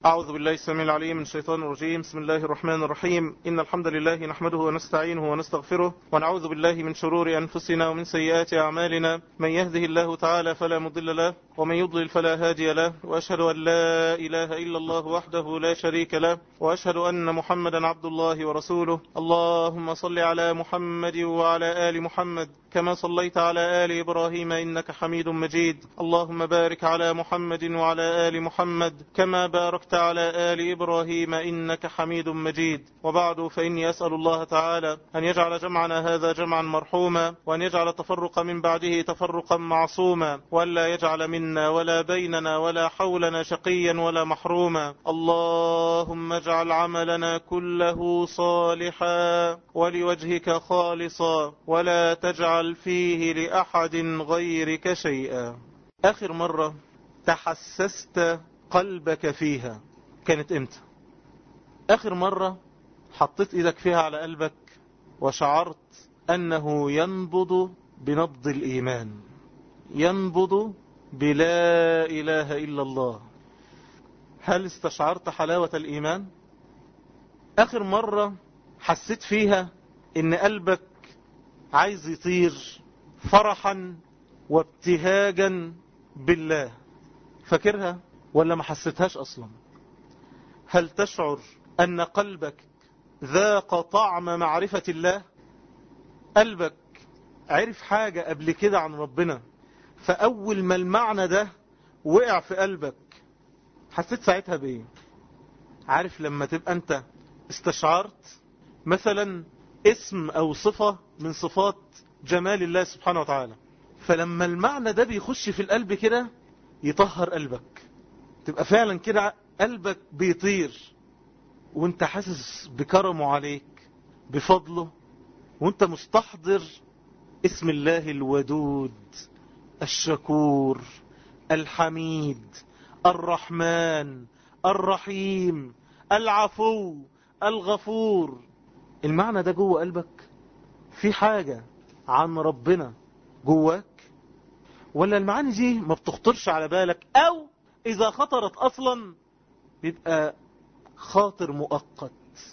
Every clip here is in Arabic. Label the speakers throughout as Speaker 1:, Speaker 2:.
Speaker 1: أعوذ بالله السميع العليم من الشيطان الرجيم. بسم الله الرحمن الرحيم. إن الحمد لله نحمده ونستعينه ونستغفره ونعوذ بالله من شرور أنفسنا ومن سيئات أعمالنا. من يهده الله تعالى فلا مضل له ومن يضلل فلا هادي له، وأشهد أن لا إله إلا الله وحده لا شريك له، وأشهد أن محمدا عبد الله ورسوله. اللهم صل على محمد وعلى آل محمد كما صليت على آل إبراهيم إنك حميد مجيد. اللهم بارك على محمد وعلى آل محمد كما باركت على آل إبراهيم إنك حميد مجيد. وبعد، فإني أسأل الله تعالى أن يجعل جمعنا هذا جمعا مرحوما، وأن يجعل التفرق من بعده تفرقا معصوما، وأن لا يجعل منا ولا بيننا ولا حولنا شقيا ولا محروما. اللهم اجعل عملنا كله صالحا ولوجهك خالصا، ولا تجعل فيه لأحد غيرك شيئا. آخر مرة تحسست قلبك فيها كانت امتى؟ آخر مرة حطيت ايدك فيها على قلبك وشعرت أنه ينبض بنبض الإيمان، ينبض بلا إله إلا الله. هل استشعرت حلاوة الإيمان؟ آخر مرة حسيت فيها إن قلبك عايز يطير فرحا وابتهاجا بالله، فاكرها ولا ما حسيتهاش أصلا؟ هل تشعر أن قلبك ذاق طعم معرفة الله؟ قلبك عرف حاجة قبل كده عن ربنا، فأول ما المعنى ده وقع في قلبك حسيت ساعتها بإيه؟ عارف لما تبقى أنت استشعرت مثلا اسم أو صفة من صفات جمال الله سبحانه وتعالى، فلما المعنى ده بيخش في القلب كده يطهر قلبك، تبقى فعلا كده قلبك بيطير وانت حاسس بكرمه عليك بفضله، وانت مستحضر اسم الله الودود الشكور الحميد الرحمن الرحيم العفو الغفور. المعنى ده جوه قلبك؟ في حاجة عن ربنا جواك؟ ولا المعاني دي ما بتخطرش على بالك، او اذا خطرت اصلا بيبقى خاطر مؤقت؟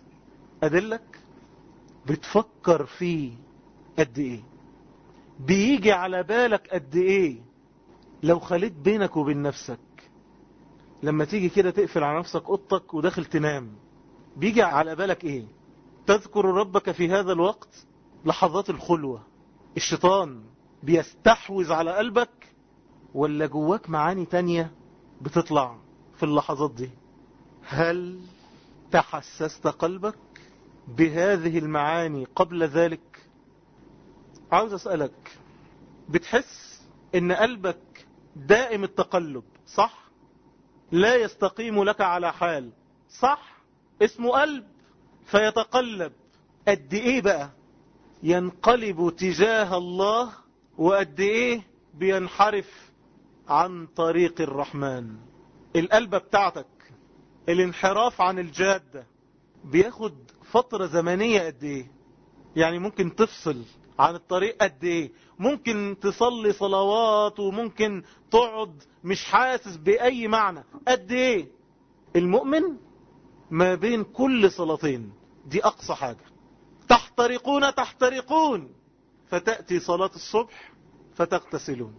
Speaker 1: ادلك بتفكر فيه قد ايه، بيجي على بالك قد ايه لو خليت بينك وبين نفسك. لما تيجي كده تقفل على نفسك اوضتك وداخل تنام، بيجي على بالك ايه؟ تذكر ربك في هذا الوقت؟ لحظات الخلوة الشيطان بيستحوذ على قلبك، ولا جواك معاني تانية بتطلع في اللحظات دي؟ هل تحسست قلبك بهذه المعاني قبل ذلك؟ عاوز أسألك، بتحس ان قلبك دائم التقلب صح؟ لا يستقيم لك على حال صح؟ اسمه قلب فيتقلب. قد ايه بقى ينقلب تجاه الله، وقد ايه بينحرف عن طريق الرحمن؟ القلب بتاعتك الانحراف عن الجادة بياخد فترة زمنية قد ايه؟ يعني ممكن تفصل عن الطريق قد ايه؟ ممكن تصلي صلوات وممكن تقعد مش حاسس بأي معنى قد ايه؟ المؤمن ما بين كل صلاتين دي أقصى حاجة، تحترقون فتأتي صلاة الصبح فتغتسلون،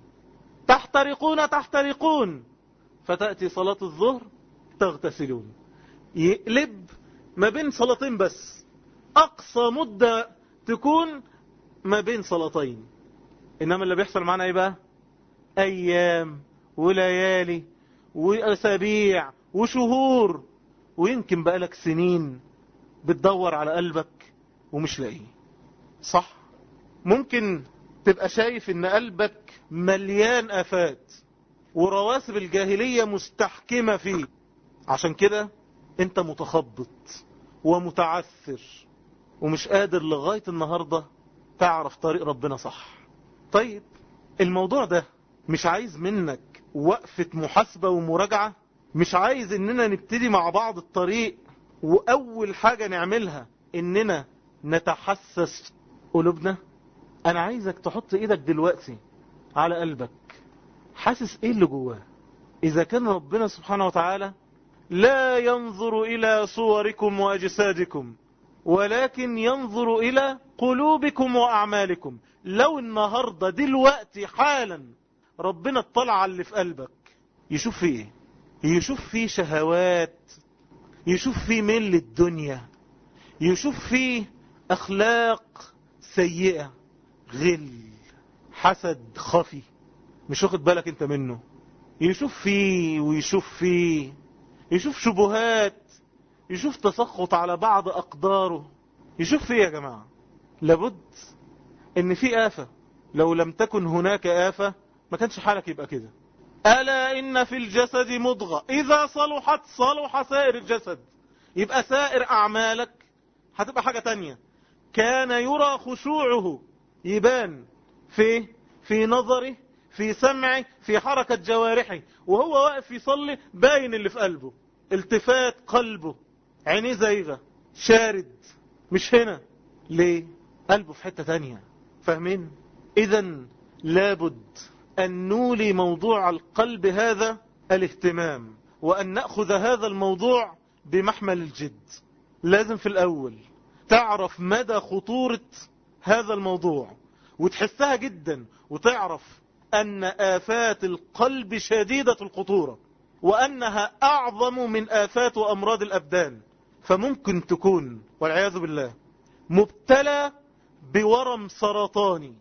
Speaker 1: تحترقون فتأتي صلاة الظهر تغتسلون. يقلب ما بين صلاتين بس، أقصى مدة تكون ما بين صلاتين. إنما اللي بيحصل معنا إيه بقى؟ أيام وليالي وأسابيع وشهور، ويمكن بقالك سنين بتدور على قلبك ومش لاقيه صح؟ ممكن تبقى شايف ان قلبك مليان آفات ورواسب الجاهلية مستحكمة فيه، عشان كده انت متخبط ومتعثر ومش قادر لغاية النهاردة تعرف طريق ربنا صح. طيب الموضوع ده مش عايز منك وقفة محاسبة ومراجعة؟ مش عايز اننا نبتدي مع بعض الطريق واول حاجة نعملها اننا نتحسس قلوبنا؟ انا عايزك تحط ايدك دلوقتي على قلبك، حاسس ايه اللي جواه؟ اذا كان ربنا سبحانه وتعالى لا ينظر إلى صوركم وأجسادكم ولكن ينظر إلى قلوبكم وأعمالكم. لو النهاردة دلوقتي حالا ربنا اطلع على اللي في قلبك، يشوف فيه ايه؟ يشوف فيه شهوات، يشوف فيه ميل للدنيا، يشوف فيه أخلاق سيئة، غل، حسد خفي مش واخد بالك انت منه، يشوف فيه ويشوف فيه، يشوف شبهات، يشوف تسخط على بعض أقداره، يشوف فيه. يا جماعة لابد ان في آفة، لو لم تكن هناك آفة ما كانش حالك يبقى كده. ألا إن في الجسد مضغة إذا صلحت صلح سائر الجسد. يبقى سائر أعمالك هتبقى حاجة تانية. كان يرى خشوعه، يبان في نظره، في سمعه، في حركة جوارحه، وهو واقف يصلي باين اللي في قلبه، التفات قلبه، عينيه زيغة، شارد، مش هنا. ليه؟ قلبه في حتة تانية. فاهمين؟ إذن لابد أن نولي موضوع القلب هذا الاهتمام، وأن نأخذ هذا الموضوع بمحمل الجد. لازم في الأول تعرف مدى خطورة هذا الموضوع وتحسها جدا، وتعرف أن آفات القلب شديدة الخطورة، وأنها أعظم من آفات وأمراض الأبدان. فممكن تكون والعياذ بالله مبتلى بورم سرطاني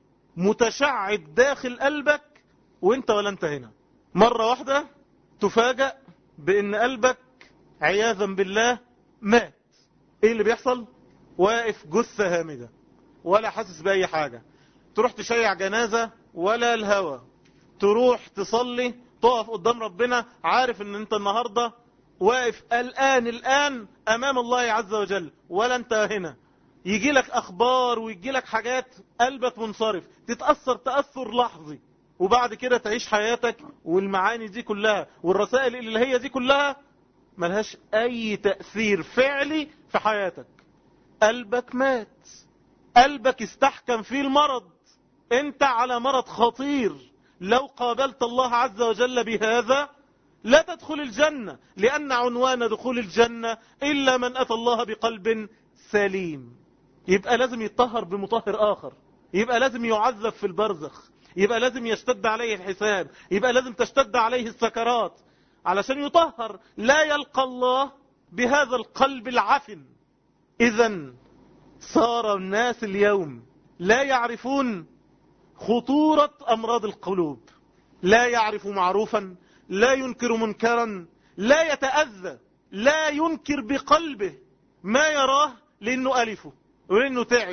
Speaker 1: متشعب داخل قلبك وانت ولا انت هنا. مرة واحدة تفاجأ بأن قلبك عياذا بالله مات. ايه اللي بيحصل؟ واقف جثة هامدة ولا حاسس بأي حاجة. تروح تشيع جنازة ولا الهوى. تروح تصلي تقف قدام ربنا عارف ان انت النهاردة واقف الآن امام الله عز وجل ولا انت هنا. يجي لك اخبار ويجي لك حاجات قلبك منصرف، تتأثر تأثر لحظي، وبعد كده تعيش حياتك والمعاني دي كلها والرسائل الإلهية دي كلها ملهاش اي تأثير فعلي في حياتك. قلبك مات، قلبك استحكم فيه المرض. انت على مرض خطير، لو قابلت الله عز وجل بهذا لا تدخل الجنة، لأن عنوان دخول الجنة إلا من أتى الله بقلب سليم. يبقى لازم يتطهر بمطهر آخر، يبقى لازم يعذب في البرزخ، يبقى لازم يشتد عليه الحساب، يبقى لازم تشتد عليه السكرات علشان يطهر، لا يلقى الله بهذا القلب العفن. إذن صار الناس اليوم لا يعرفون خطورة أمراض القلوب، لا يعرف معروفا، لا ينكر منكرا، لا يتأذى، لا ينكر بقلبه ما يراه لأنه ألفه ولأنه تعب.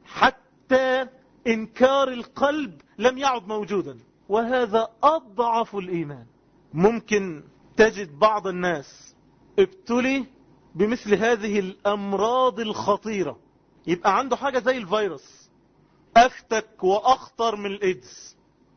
Speaker 1: حتى إنكار القلب لم يعد موجودا، وهذا أضعف الإيمان. ممكن تجد بعض الناس ابتلي بمثل هذه الأمراض الخطيرة، يبقى عنده حاجة زي الفيروس، أفتك وأخطر من الإيدز،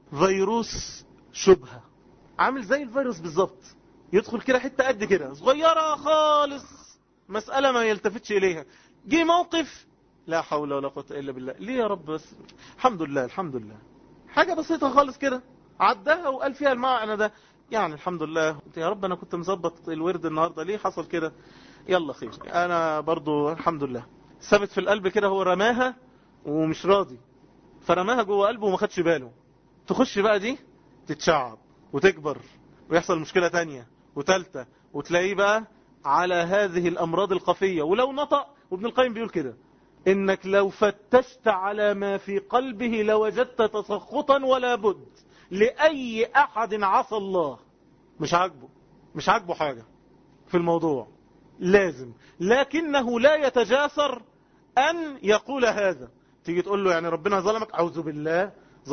Speaker 1: فيروس شبهة، عامل زي الفيروس بالظبط. يدخل كده حتة قد كده صغيرة خالص، مسألة ما يلتفتش إليها. جه موقف لا حول ولا قوة إلا بالله، ليه يا رب بس الحمد لله الحمد لله، حاجة بسيطة خالص كده عدها وقال فيها المعنى ده، يعني الحمد لله. يا رب أنا كنت مظبط الورد النهاردة، ليه حصل كده؟ يلا خير، أنا برضو الحمد لله. ثبت في القلب كده، هو رماها ومش راضي، فرماها جوه قلبه وما خدش باله. تخش بقى دي تتشعب وتكبر ويحصل مشكلة تانية وتالتة، وتلاقيه بقى على هذه الأمراض الخفية. ولو نطق، وابن القيم بيقول كده، إنك لو فتشت على ما في قلبه لوجدت تسخطا ولا بد لأي أحد عصى الله. مش عاجبه حاجة في الموضوع لازم، لكنه لا يتجاسر أن يقول هذا. تيجي تقول له يعني ربنا ظلمك، أعوذ بالله،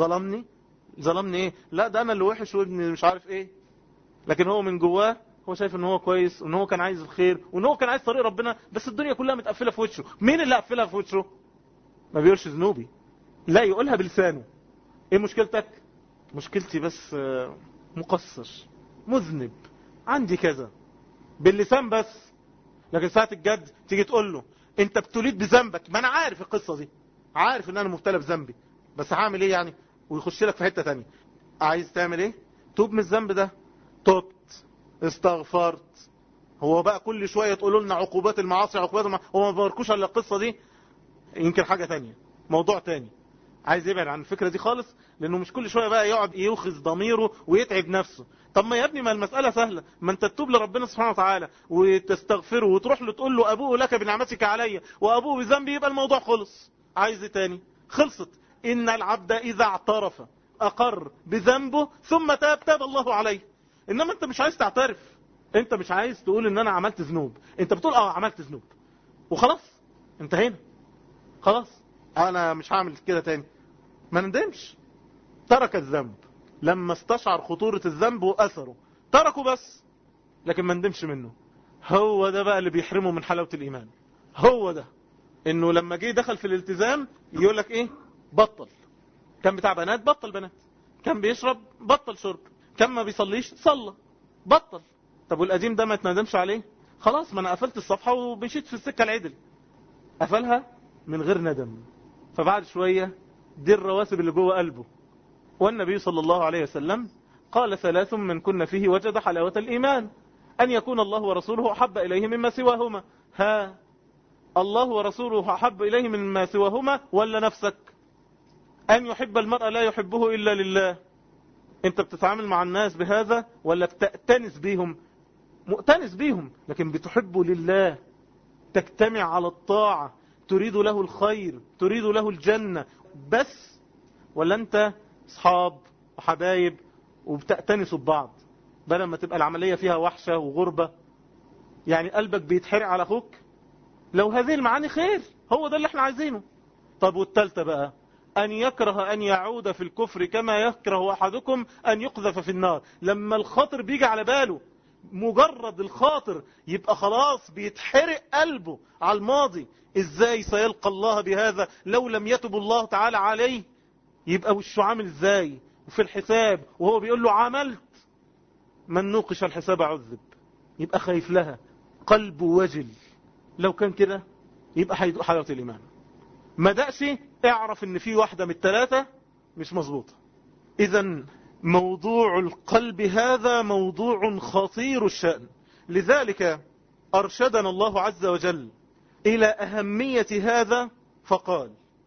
Speaker 1: ظلمني ايه؟ لا ده انا اللي وحش وابني مش عارف ايه. لكن هو من جواه هو شايف ان هو كويس، وان هو كان عايز الخير، وان هو كان عايز طريق ربنا، بس الدنيا كلها متقفله في وشه. مين اللي قفلها في وشه؟ ما بيقولش ذنوبي، لا يقولها بلسانه. ايه مشكلتك؟ مشكلتي بس مقصر، مذنب، عندي كذا، باللسان بس. لكن ساعة الجد تيجي تقول له انت ابتليت بذنبك، ما انا عارف القصة دي، عارف ان انا مبتلى بذنبي، بس هعمل ايه يعني؟ ويخش لك في حتة تانية. عايز تعمل ايه؟ توب من الذنب ده، تبت، استغفرت، هو بقى كل شوية تقولوا لنا عقوبات المعاصي عقوبات المعاصي، هو ما باركوش على القصة دي، يمكن حاجة تانية موضوع تاني، عايز يبعد عن الفكرة دي خالص، لانه مش كل شوية بقى يقعد يوخز ضميره ويتعب نفسه. طب ما يا ابني ما المسألة سهلة، ما انت تتوب لربنا سبحانه وتعالى وتستغفره وتروح له تقول له ابوء لك بنعمتك علي وابوء بذنبي، يبقى الموضوع خلص. عايز ايه تاني؟ خلصت. ان العبد اذا اعترف اقر بذنبه ثم تاب الله عليه. انما انت مش عايز تعترف، انت مش عايز تقول ان انا عملت ذنوب، انت بتقول عملت ذنوب وخلاص انتهينا، خلاص انا مش هعمل كده تاني. ما ندمش، ترك الذنب لما استشعر خطورة الذنب واثره تركه بس، لكن ما ندمش منه. هو ده بقى اللي بيحرمه من حلاوة الايمان. هو ده انه لما جه دخل في الالتزام يقول لك ايه؟ بطل. كان بتاع بنات بطل بنات، كان بيشرب بطل شرب، كان ما بيصليش صلى بطل. طب والقديم ده ما تندمش عليه؟ خلاص ما انا قفلت الصفحة ومشيت في السكة العدل. قفلها من غير ندم. فبعد شوية دي الرواسب اللي جوه قلبه. والنبي صلى الله عليه وسلم قال 3 من كن فيه وجد حلاوة الإيمان: أن يكون الله ورسوله أحب إليه مما سواهما. ها، الله ورسوله أحب إليه مما سواهما ولا نفسك؟ أن يحب المرء لا يحبه إلا لله. أنت بتتعامل مع الناس بهذا ولا بتأتنس بيهم؟ مؤتنس بيهم لكن بتحبه لله، تجتمع على الطاعة، تريد له الخير، تريد له الجنة بس، ولا أنت أصحاب وحبايب وبتأتنسوا ببعض؟ بدل ما تبقى العملية فيها وحشة وغربة، يعني قلبك بيتحرق على أخوك. لو هذه المعاني خير، هو ده اللي احنا عايزينه. طب والتالتة بقى: أن يكره أن يعود في الكفر كما يكره أحدكم أن يقذف في النار. لما الخاطر بيجي على باله، مجرد الخاطر يبقى خلاص بيتحرق قلبه على الماضي. إزاي سيلقى الله بهذا لو لم يتب الله تعالى عليه؟ يبقى وشه عامل إزاي؟ وفي الحساب وهو بيقول له عملت، من نوقش الحساب عذب. يبقى خايف لها، قلبه وجل. لو كان كده يبقى هيدوق حلاوة الإيمان. ما دقش، اعرف ان في واحدة من الثلاثة مش مظبوطة. اذا موضوع القلب هذا موضوع خطير الشأن. لذلك أرشدنا الله عز وجل إلى أهمية هذا فقال: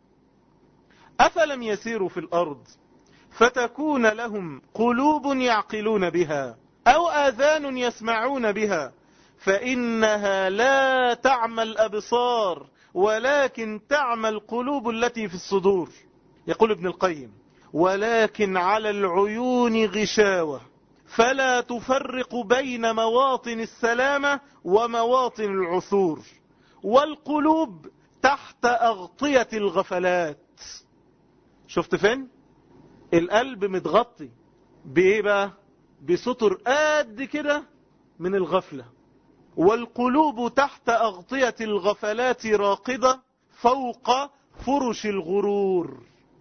Speaker 1: أفلم يسيروا في الأرض فتكون لهم قلوب يعقلون بها أو آذان يسمعون بها فإنها لا تعمى الأبصار ولكن تعمى القلوب التي في الصدور. يقول ابن القيم: ولكن على العيون غشاوة فلا تفرق بين مواطن السلامة ومواطن العثور، والقلوب تحت أغطية الغفلات. شفت فين؟ القلب متغطي بإيه بقى؟ بسطر قد كده من الغفلة، والقلوب تحت أغطية الغفلات راقدة فوق فرش الغرور.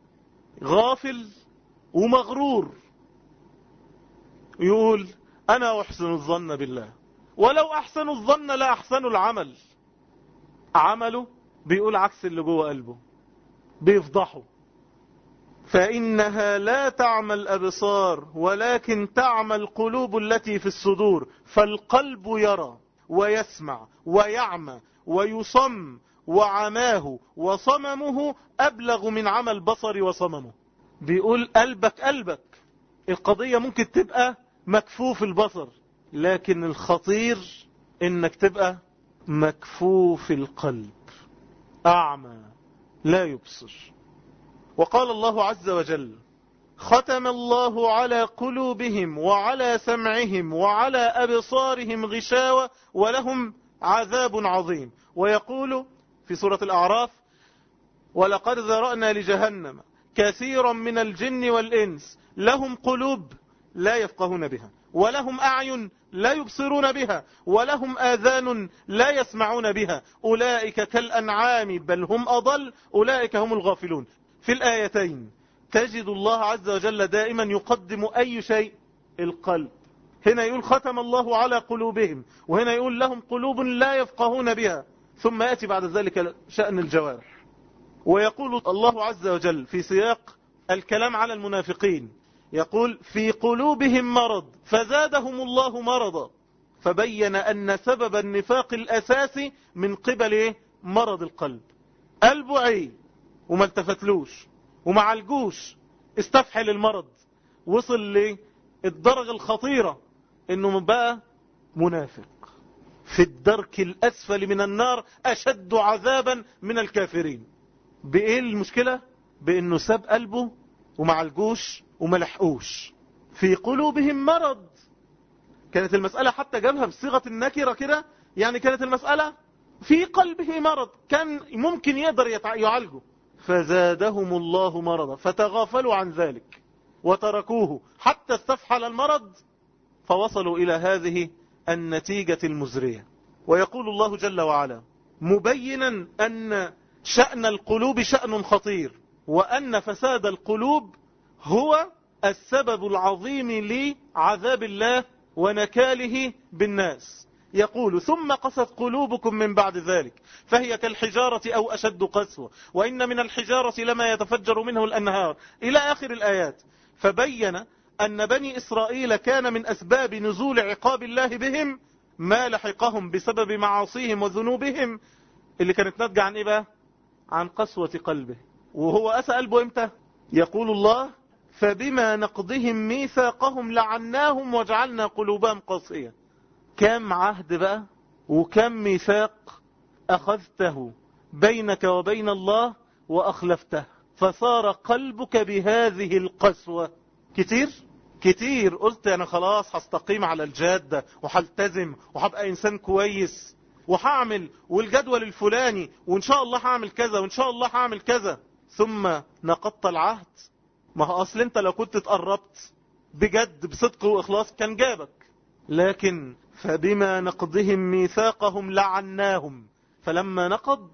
Speaker 1: غافل ومغرور، يقول أنا أحسن الظن بالله، ولو أحسن الظن لا أحسن العمل. عمله بيقول عكس اللي جوه قلبه، بيفضحه. فإنها لا تعمى الأبصار ولكن تعمى القلوب التي في الصدور. فالقلب يرى ويسمع ويعمى ويصم، وعماه وصممه أبلغ من عمى البصر وصممه. بيقول قلبك القضية ممكن تبقى مكفوف البصر، لكن الخطير انك تبقى مكفوف القلب، أعمى لا يبصر. وقال الله عز وجل: ختم الله على قلوبهم وعلى سمعهم وعلى أبصارهم غشاوة ولهم عذاب عظيم. ويقول في سورة الأعراف: ولقد ذرأنا لجهنم كثيرا من الجن والإنس لهم قلوب لا يفقهون بها ولهم أعين لا يبصرون بها ولهم آذان لا يسمعون بها أولئك كالأنعام بل هم أضل أولئك هم الغافلون. في الآيتين تجد الله عز وجل دائما يقدم أي شيء؟ القلب. هنا يقول ختم الله على قلوبهم، وهنا يقول لهم قلوب لا يفقهون بها، ثم يأتي بعد ذلك شأن الجوارح. ويقول الله عز وجل في سياق الكلام على المنافقين، يقول: في قلوبهم مرض فزادهم الله مرضا. فبين أن سبب النفاق الأساسي من قبل مرض القلب. قلبه عي وما التفتلوش وما عالجوش، استفحل المرض، وصل للدرجة الخطيرة انه بقى منافق في الدرك الأسفل من النار، أشد عذابا من الكافرين. بإيه المشكلة؟ بأنه ساب قلبه وما عالجوش وما لحقوش. في قلوبهم مرض. كانت المسألة حتى جابها بصيغة النكرة كده، يعني كانت المسألة في قلبه مرض كان ممكن يقدر يعالجه، فزادهم الله مرضا فتغافلوا عن ذلك وتركوه حتى استفحل المرض، فوصلوا إلى هذه النتيجة المزرية. ويقول الله جل وعلا مبينا أن شأن القلوب شأن خطير، وأن فساد القلوب هو السبب العظيم لعذاب الله ونكاله بالناس. يقول ثم قست قلوبكم من بعد ذلك فهي كالحجارة أو أشد قسوة وإن من الحجارة لما يتفجر منه الأنهار إلى آخر الآيات. فبين أن بني إسرائيل كان من أسباب نزول عقاب الله بهم ما لحقهم بسبب معاصيهم وذنوبهم اللي كانت ناتجة عن إيه بقى؟ عن قسوة قلبه. وهو أسى قلبه إمتى؟ يقول الله فبما نقضهم ميثاقهم لعناهم وجعلنا قلوبهم قاسية. كم عهد بقى وكم ميثاق أخذته بينك وبين الله وأخلفته، فصار قلبك بهذه القسوة. كتير قلت أنا خلاص هستقيم على الجادة وهلتزم وهبقى إنسان كويس وهعمل والجدول الفلاني وإن شاء الله هعمل كذا وإن شاء الله هعمل كذا، ثم نقضت العهد. ما هو أصل أنت لو كنت تقربت بجد بصدق وإخلاص كان جابك، لكن فبما نقضهم ميثاقهم لعناهم، فلما نقض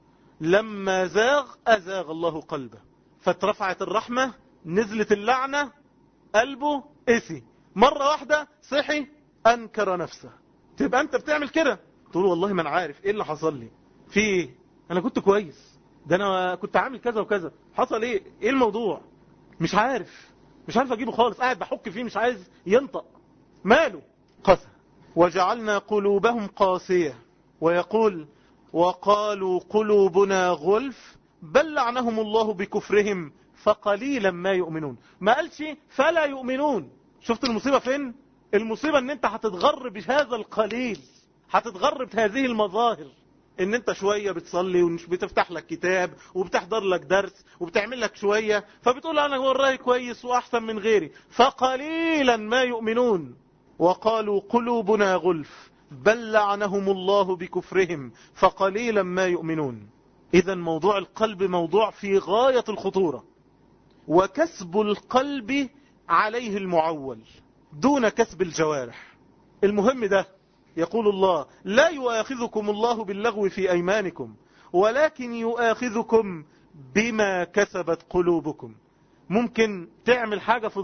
Speaker 1: لما زاغ أزاغ الله قلبه، فاترفعت الرحمة نزلت اللعنة، قلبه قسي مرة واحدة، صحي أنكر نفسه. تبقى أنت بتعمل كده تقول والله ما أنا عارف إيه اللي حصل لي، في إيه؟ أنا كنت كويس، ده أنا كنت عامل كذا وكذا، حصل إيه الموضوع؟ مش عارف أجيبه خالص، قاعد بحك فيه مش عايز ينطق، ماله؟ قسى. وجعلنا قلوبهم قاسية. ويقول وقالوا قلوبنا غلف بل لعنهم الله بكفرهم فقليلا ما يؤمنون. ما قالش فلا يؤمنون. شفت المصيبة فين؟ المصيبة ان انت هتتغر بهذا القليل، هتتغر بهذه المظاهر، ان انت شوية بتصلي وبتفتح لك كتاب وبتحضر لك درس وبتعمل لك شوية فبتقول انا والله كويس واحسن من غيري، فقليلا ما يؤمنون. وقالوا قلوبنا غلف بل لعنهم الله بكفرهم فقليلا ما يؤمنون. اذا موضوع القلب موضوع في غاية الخطورة، وكسب القلب عليه المعول دون كسب الجوارح. المهم ده يقول الله لا يؤاخذكم الله باللغو في أيمانكم ولكن يؤاخذكم بما كسبت قلوبكم. ممكن تعمل حاجة في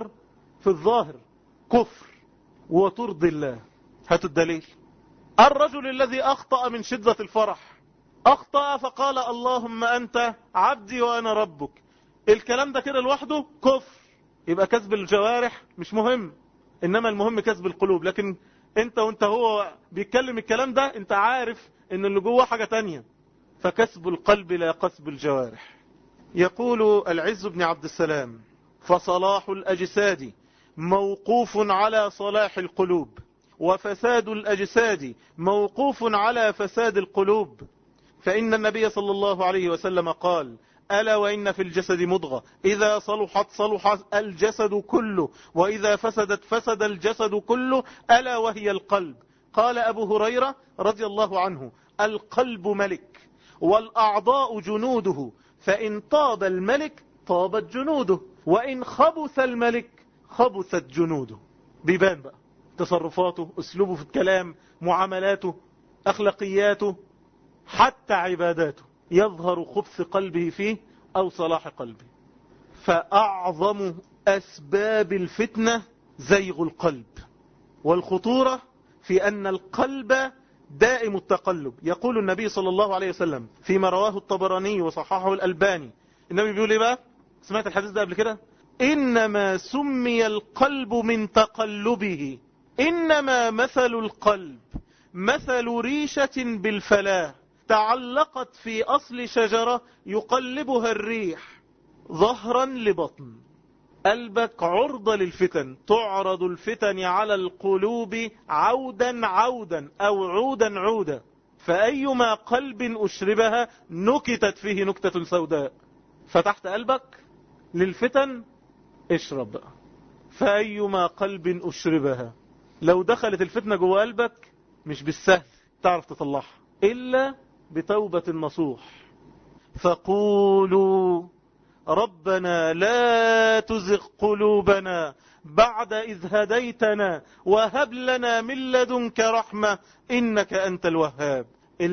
Speaker 1: الظاهر كفر وترضي الله. هاتوا الدليل. الرجل الذي أخطأ من شدة الفرح، أخطأ فقال اللهم أنت عبدي وأنا ربك، الكلام ده كده لوحده كفر. يبقى كسب الجوارح مش مهم، إنما المهم كسب القلوب. لكن انت وانت هو بيتكلم الكلام ده انت عارف ان اللي جوه حاجة تانية. فكسب القلب لا كسب الجوارح. يقول العز بن عبد السلام فصلاح الأجساد موقوف على صلاح القلوب وفساد الأجساد موقوف على فساد القلوب. فإن النبي صلى الله عليه وسلم قال ألا وإن في الجسد مضغة إذا صلحت صلح الجسد كله وإذا فسدت فسد الجسد كله ألا وهي القلب. قال أبو هريرة رضي الله عنه القلب ملك والأعضاء جنوده فإن طاب الملك طابت جنوده وإن خبث الملك خبثت جنوده. بيبان بقى تصرفاته، أسلوبه في الكلام، معاملاته، أخلاقياته، حتى عباداته يظهر خبث قلبه فيه أو صلاح قلبه. فأعظم أسباب الفتنة زيغ القلب، والخطورة في أن القلب دائم التقلب. يقول النبي صلى الله عليه وسلم فيما رواه الطبراني وصححه الألباني، النبي بيقول ايه بقى؟ سمعت الحديث ده قبل كده؟ إنما سمي القلب من تقلبه. إنما مثل القلب مثل ريشة بالفلاة تعلقت في أصل شجرة يقلبها الريح ظهرا لبطن. قلبك عرضة للفتن، تعرض الفتن على القلوب عودا عودا أو عودا عودا، فأيما قلب أشربها نكتت فيه نكتة سوداء. فتحت قلبك للفتن، اشرب بقى. فأيما قلب أشربها، لو دخلت الفتنة جوه قلبك مش بالسهل تعرف تطلعها إلا بتوبة نصوح. فقولوا ربنا لا تزغ قلوبنا بعد إذ هديتنا وهب لنا من لدنك رحمة إنك أنت الوهاب.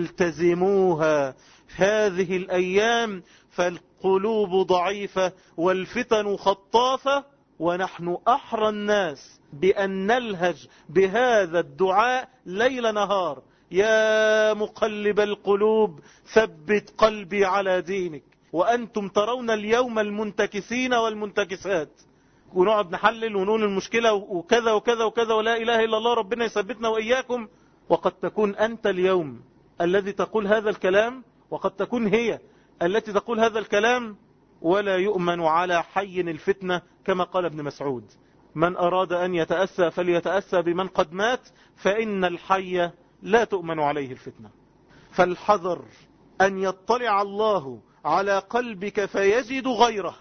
Speaker 1: التزموها هذه الأيام فالقلوب ضعيفة والفتن خطافة، ونحن أحرى الناس بأن نلهج بهذا الدعاء ليل نهار. يا مقلب القلوب ثبت قلبي على دينك. وأنتم ترون اليوم المنتكسين والمنتكسات، ونقعد نحلل ونقول المشكلة وكذا وكذا وكذا ولا إله إلا الله، ربنا يثبتنا وإياكم. وقد تكون أنت اليوم الذي تقول هذا الكلام، وقد تكون هي التي تقول هذا الكلام. ولا يؤمن على حي الفتنة كما قال ابن مسعود: من أراد أن يتأسى فليتأسى بمن قد مات، فإن الحي لا تؤمن عليه الفتنة. فالحذر أن يطلع الله على قلبك فيجد غيره.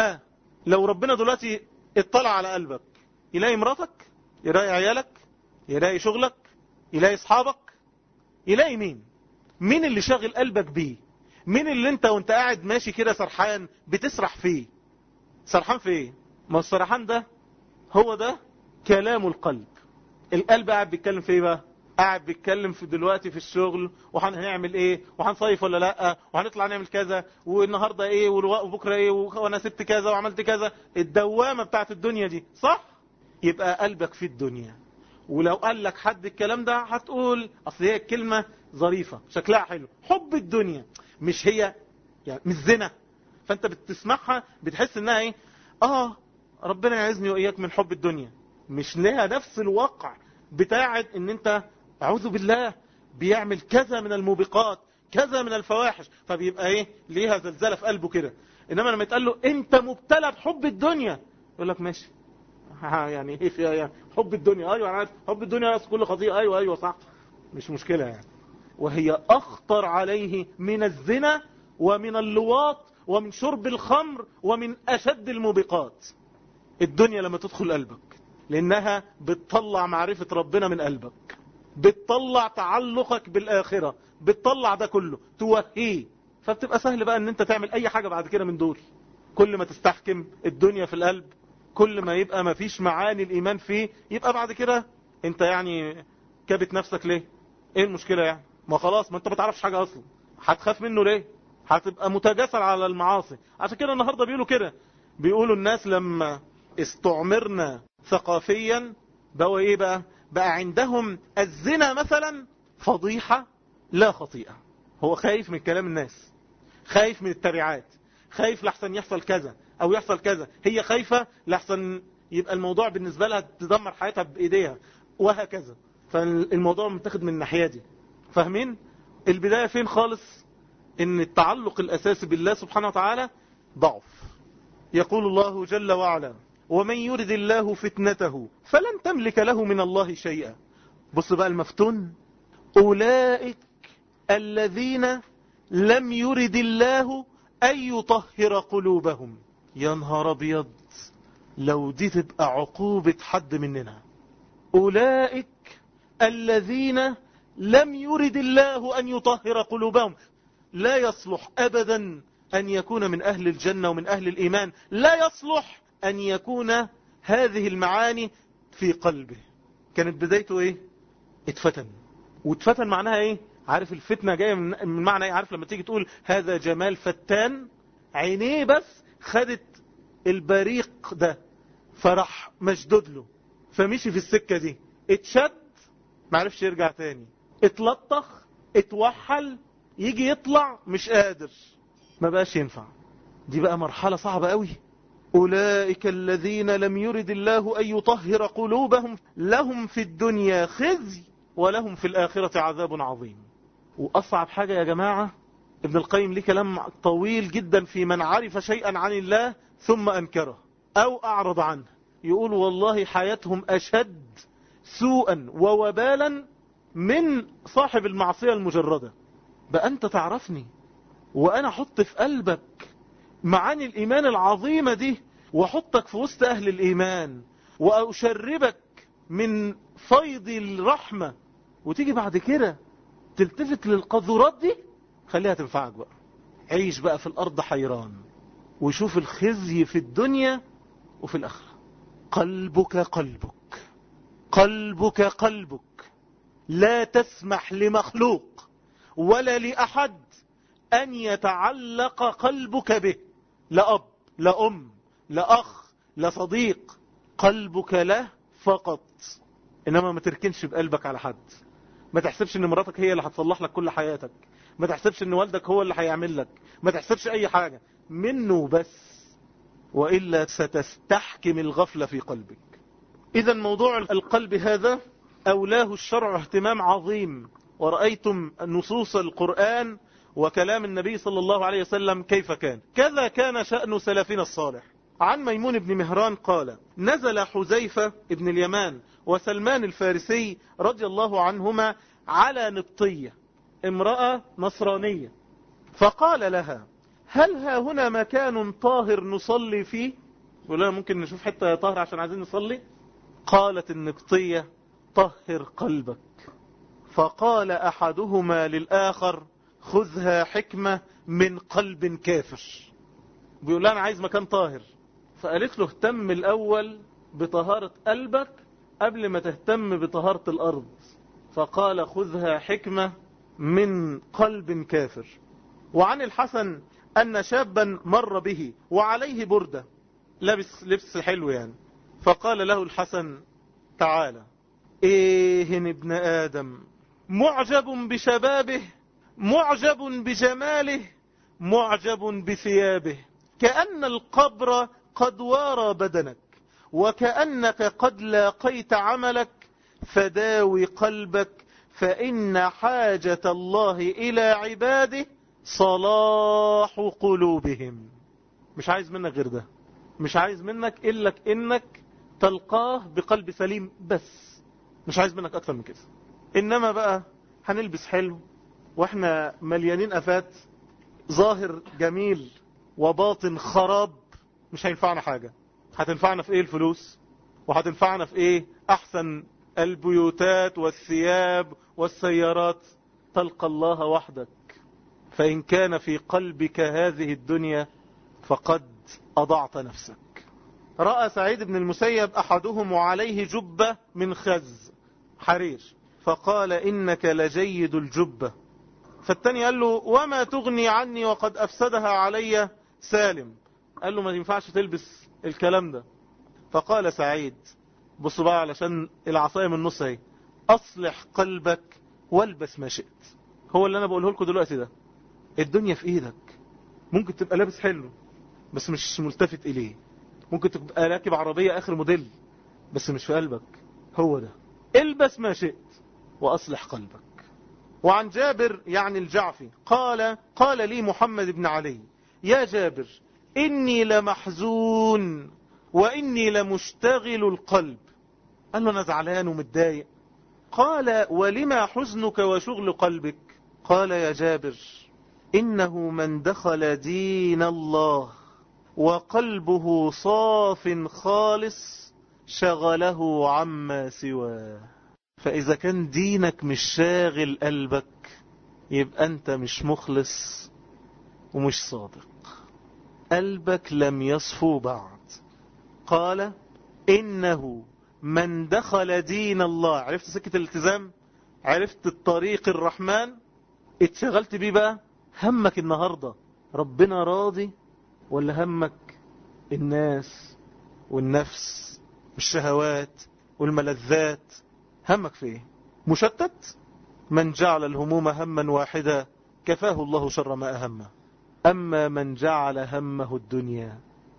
Speaker 1: لو ربنا دلوقتي اطلع على قلبك، يلاقي مراتك، يلاقي عيالك، يلاقي شغلك، يلاقي اصحابك، يلاقي مين اللي شاغل قلبك بيه؟ مين اللي انت وانت قاعد ماشي كده سرحان بتسرح فيه؟ سرحان في ايه؟ ما السرحان ده هو ده كلام القلب. القلب قاعد بيتكلم في ايه بقى؟ قاعد بيتكلم في دلوقتي في الشغل، وهنعمل ايه، وهنصيف ولا لا، وهنطلع نعمل كذا، والنهارده ايه، وبكره ايه، وانا سبت كذا وعملت كذا. الدوامه بتاعت الدنيا دي، صح؟ يبقى قلبك في الدنيا. ولو قال لك حد الكلام ده هتقول اصل هي الكلمه ظريفه شكلها حلو، حب الدنيا. مش هي يعني مش زنا، فانت بتسمعها بتحس انها ايه، ربنا يعزني واياك من حب الدنيا. مش لها نفس الواقع بتاعت ان انت اعوذ بالله بيعمل كذا من الموبقات، كذا من الفواحش، فبيبقى ايه، ليها زلزلة في قلبه كده. انما لما يتقال له انت مبتلى بحب الدنيا، يقول لك ماشي، يعني ايه فيها يعني حب الدنيا؟ ايوه انا عارف حب الدنيا كل خطيئة، ايوه صح، مش مشكلة يعني. وهي اخطر عليه من الزنا ومن اللواط ومن شرب الخمر ومن اشد الموبقات. الدنيا لما تدخل قلبك، لانها بتطلع معرفة ربنا من قلبك، بتطلع تعلقك بالآخرة، بتطلع ده كله توهيه. فبتبقى سهل بقى ان انت تعمل اي حاجة بعد كده من دول. كل ما تستحكم الدنيا في القلب، كل ما يبقى ما فيش معاني الإيمان فيه، يبقى بعد كده انت يعني كابت نفسك ليه؟ ايه المشكلة يعني؟ ما خلاص، ما انت ما تعرفش حاجة اصلا، هتخاف منه ليه؟ هتبقى متجاسر على المعاصي. عشان كده النهاردة بيقولوا كده، بيقولوا الناس لما استعمرنا ثقافيا بقوا ايه بقى عندهم الزنا مثلا فضيحة لا خطيئة. هو خايف من كلام الناس، خايف من التبعات، خايف لحسن يحصل كذا او يحصل كذا، هي خايفة لحسن يبقى الموضوع بالنسبة لها تدمر حياتها بايديها وهكذا. فالموضوع متاخد من الناحية دي. فاهمين البداية فين خالص؟ ان التعلق الاساسي بالله سبحانه وتعالى ضعف. يقول الله جل وعلا: ومن يرد الله فتنته فلن تملك له من الله شيئا. بص بقى المفتون: أولئك الذين لم يرد الله أن يطهر قلوبهم. يا نهار أبيض لو دي تبقى عقوبة حد مننا. أولئك الذين لم يرد الله أن يطهر قلوبهم. لا يصلح أبدا أن يكون من أهل الجنة ومن أهل الإيمان، لا يصلح أن يكون هذه المعاني في قلبه. كانت بدايته إيه؟ اتفتن. واتفتن معناها إيه؟ عارف الفتنة جاية من معنى إيه؟ عارف لما تيجي تقول هذا جمال فتان، عينيه بس خدت البريق ده فرح مشدود له، فمشي في السكة دي، اتشد معرفش يرجع تاني، اتلطخ، اتوحل، يجي يطلع مش قادر، ما بقاش ينفع. دي بقى مرحلة صعبة قوي. أولئك الذين لم يرد الله أن يطهر قلوبهم لهم في الدنيا خزي ولهم في الآخرة عذاب عظيم. وأصعب حاجة يا جماعة، ابن القيم ليه كلام طويل جدا في من عرف شيئا عن الله ثم أنكره أو أعرض عنه. يقول والله حياتهم أشد سوءا ووبالا من صاحب المعصية المجردة. بقى أنت تعرفني وأنا حط في قلبك معاني الإيمان العظيمة دي، وحطك في وسط أهل الإيمان، وأشربك من فيض الرحمة، وتيجي بعد كده تلتفت للقذورات دي. خليها تنفعك بقى. عيش بقى في الأرض حيران، وشوف الخزي في الدنيا وفي الآخرة. قلبك قلبك، قلبك قلبك، لا تسمح لمخلوق ولا لأحد أن يتعلق قلبك به، لا أب لا أم لا أخ لا صديق، قلبك له فقط. إنما ما تركنش بقلبك على حد. ما تحسبش ان مراتك هي اللي هتصلح لك كل حياتك، ما تحسبش ان والدك هو اللي هيعمل لك، ما تحسبش اي حاجة منه بس، وإلا ستستحكم الغفلة في قلبك. إذا موضوع القلب هذا أولاه الشرع اهتمام عظيم. ورأيتم نصوص القرآن وكلام النبي صلى الله عليه وسلم كيف كان. كذا كان شأن سلفنا الصالح. عن ميمون بن مهران قال: نزل حذيفة بن اليمان وسلمان الفارسي رضي الله عنهما على نبطية امرأة نصرانية، فقال لها: هل ها هنا مكان طاهر نصلي فيه؟ يقول لها: ممكن نشوف حتة طاهر عشان عايزين نصلي؟ قالت النبطية: طهر قلبك. فقال أحدهما للآخر: خذها حكمة من قلب كافر. بيقول لها: أنا عايز مكان طاهر. فقالت له: اهتم الأول بطهارة قلبك قبل ما تهتم بطهارة الأرض. فقال: خذها حكمة من قلب كافر. وعن الحسن أن شابا مر به وعليه بردة، لابس لبس حلو يعني، فقال له الحسن: تعالى، إيه ابن آدم معجب بشبابه، معجب بجماله، معجب بثيابه، كأن القبر قد وارى بدنك، وكأنك قد لاقيت عملك، فداوي قلبك، فإن حاجة الله إلى عباده صلاح قلوبهم. مش عايز منك غير ده، مش عايز منك إلا إنك تلقاه بقلب سليم بس، مش عايز منك أكثر من كده. إنما بقى هنلبس حلو وإحنا مليانين أفات، ظاهر جميل وباطن خراب، مش هينفعنا حاجة. هتنفعنا في إيه الفلوس؟ وهتنفعنا في إيه أحسن البيوتات والثياب والسيارات؟ تلقى الله وحدك. فإن كان في قلبك هذه الدنيا فقد أضعت نفسك. رأى سعيد بن المسيب أحدهم وعليه جبة من خز حرير، فقال: إنك لجيد الجبة. فالتاني قال له: وما تغني عني وقد أفسدها علي سالم. قال له: ما ينفعش تلبس الكلام ده. فقال سعيد: بصوا بقى علشان العصاية من النص اهي، أصلح قلبك والبس ما شئت. هو اللي أنا بقوله لكم دلوقتي ده. الدنيا في إيدك. ممكن تبقى لابس حلو بس مش ملتفت إليه، ممكن تبقى راكب عربية آخر موديل بس مش في قلبك. هو ده، البس ما شئت وأصلح قلبك. وعن جابر يعني الجعفي قال لي محمد بن علي: يا جابر، إني لمحزون وإني لمشتغل القلب. قال له: أنا زعلان ومتضايق. قال: ولما حزنك وشغل قلبك؟ قال: يا جابر، إنه من دخل دين الله وقلبه صاف خالص شغله عما سواه. فإذا كان دينك مش شاغل قلبك يبقى أنت مش مخلص ومش صادق، قلبك لم يصفو بعد. قال: إنه من دخل دين الله. عرفت سكة الالتزام، عرفت الطريق الرحمن، اتشغلت بيه. بقى همك النهاردة ربنا راضي ولا همك الناس والنفس والشهوات والملذات؟ همك في ايه؟ مشتت؟ من جعل الهموم هما واحدا كفاه الله شر ما أهمه. أما من جعل همه الدنيا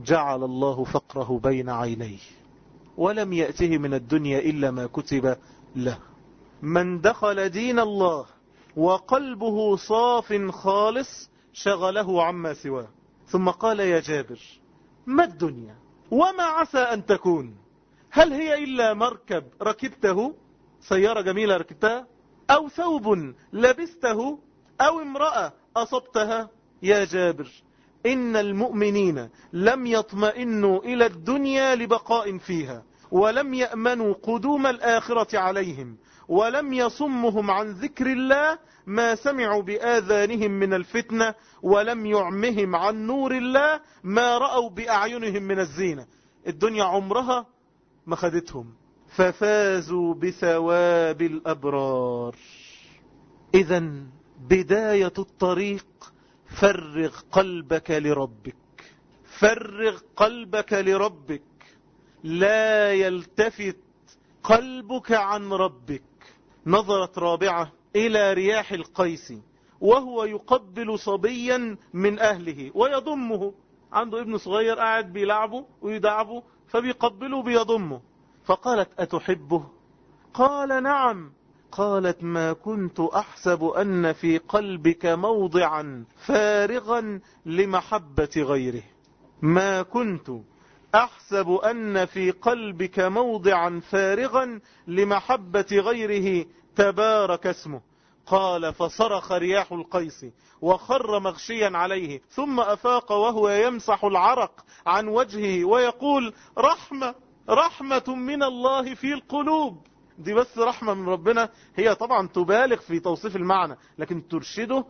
Speaker 1: جعل الله فقره بين عينيه ولم يأته من الدنيا إلا ما كتب له. من دخل دين الله وقلبه صاف خالص شغله عما سواه. ثم قال يا جابر ما الدنيا وما عسى أن تكون؟ هل هي إلا مركب ركبته، سيارة جميلة ركبتها، أو ثوب لبسته، أو امرأة أصبتها؟ يا جابر إن المؤمنين لم يطمئنوا إلى الدنيا لبقاء فيها، ولم يأمنوا قدوم الآخرة عليهم، ولم يصمهم عن ذكر الله ما سمعوا بآذانهم من الفتنة، ولم يعمهم عن نور الله ما رأوا بأعينهم من الزينة. الدنيا عمرها ما خدتهم، ففازوا بثواب الأبرار. إذن بداية الطريق فرغ قلبك لربك، فرغ قلبك لربك، لا يلتفت قلبك عن ربك. نظرت رابعة إلى رياح القيس وهو يقبل صبيا من أهله ويضمه، عنده ابن صغير قاعد بيلعبه ويدعبه فبيقبله بيضمه، فقالت أتحبه؟ قال نعم. قالت ما كنت أحسب أن في قلبك موضعا فارغا لمحبة غيره، ما كنت أحسب أن في قلبك موضعا فارغا لمحبة غيره تبارك اسمه. قال فصرخ رياح القيس وخر مغشيا عليه، ثم أفاق وهو يمسح العرق عن وجهه ويقول رحمة من الله في القلوب. دي بس رحمة من ربنا، هي طبعا تبالغ في توصيف المعنى لكن ترشده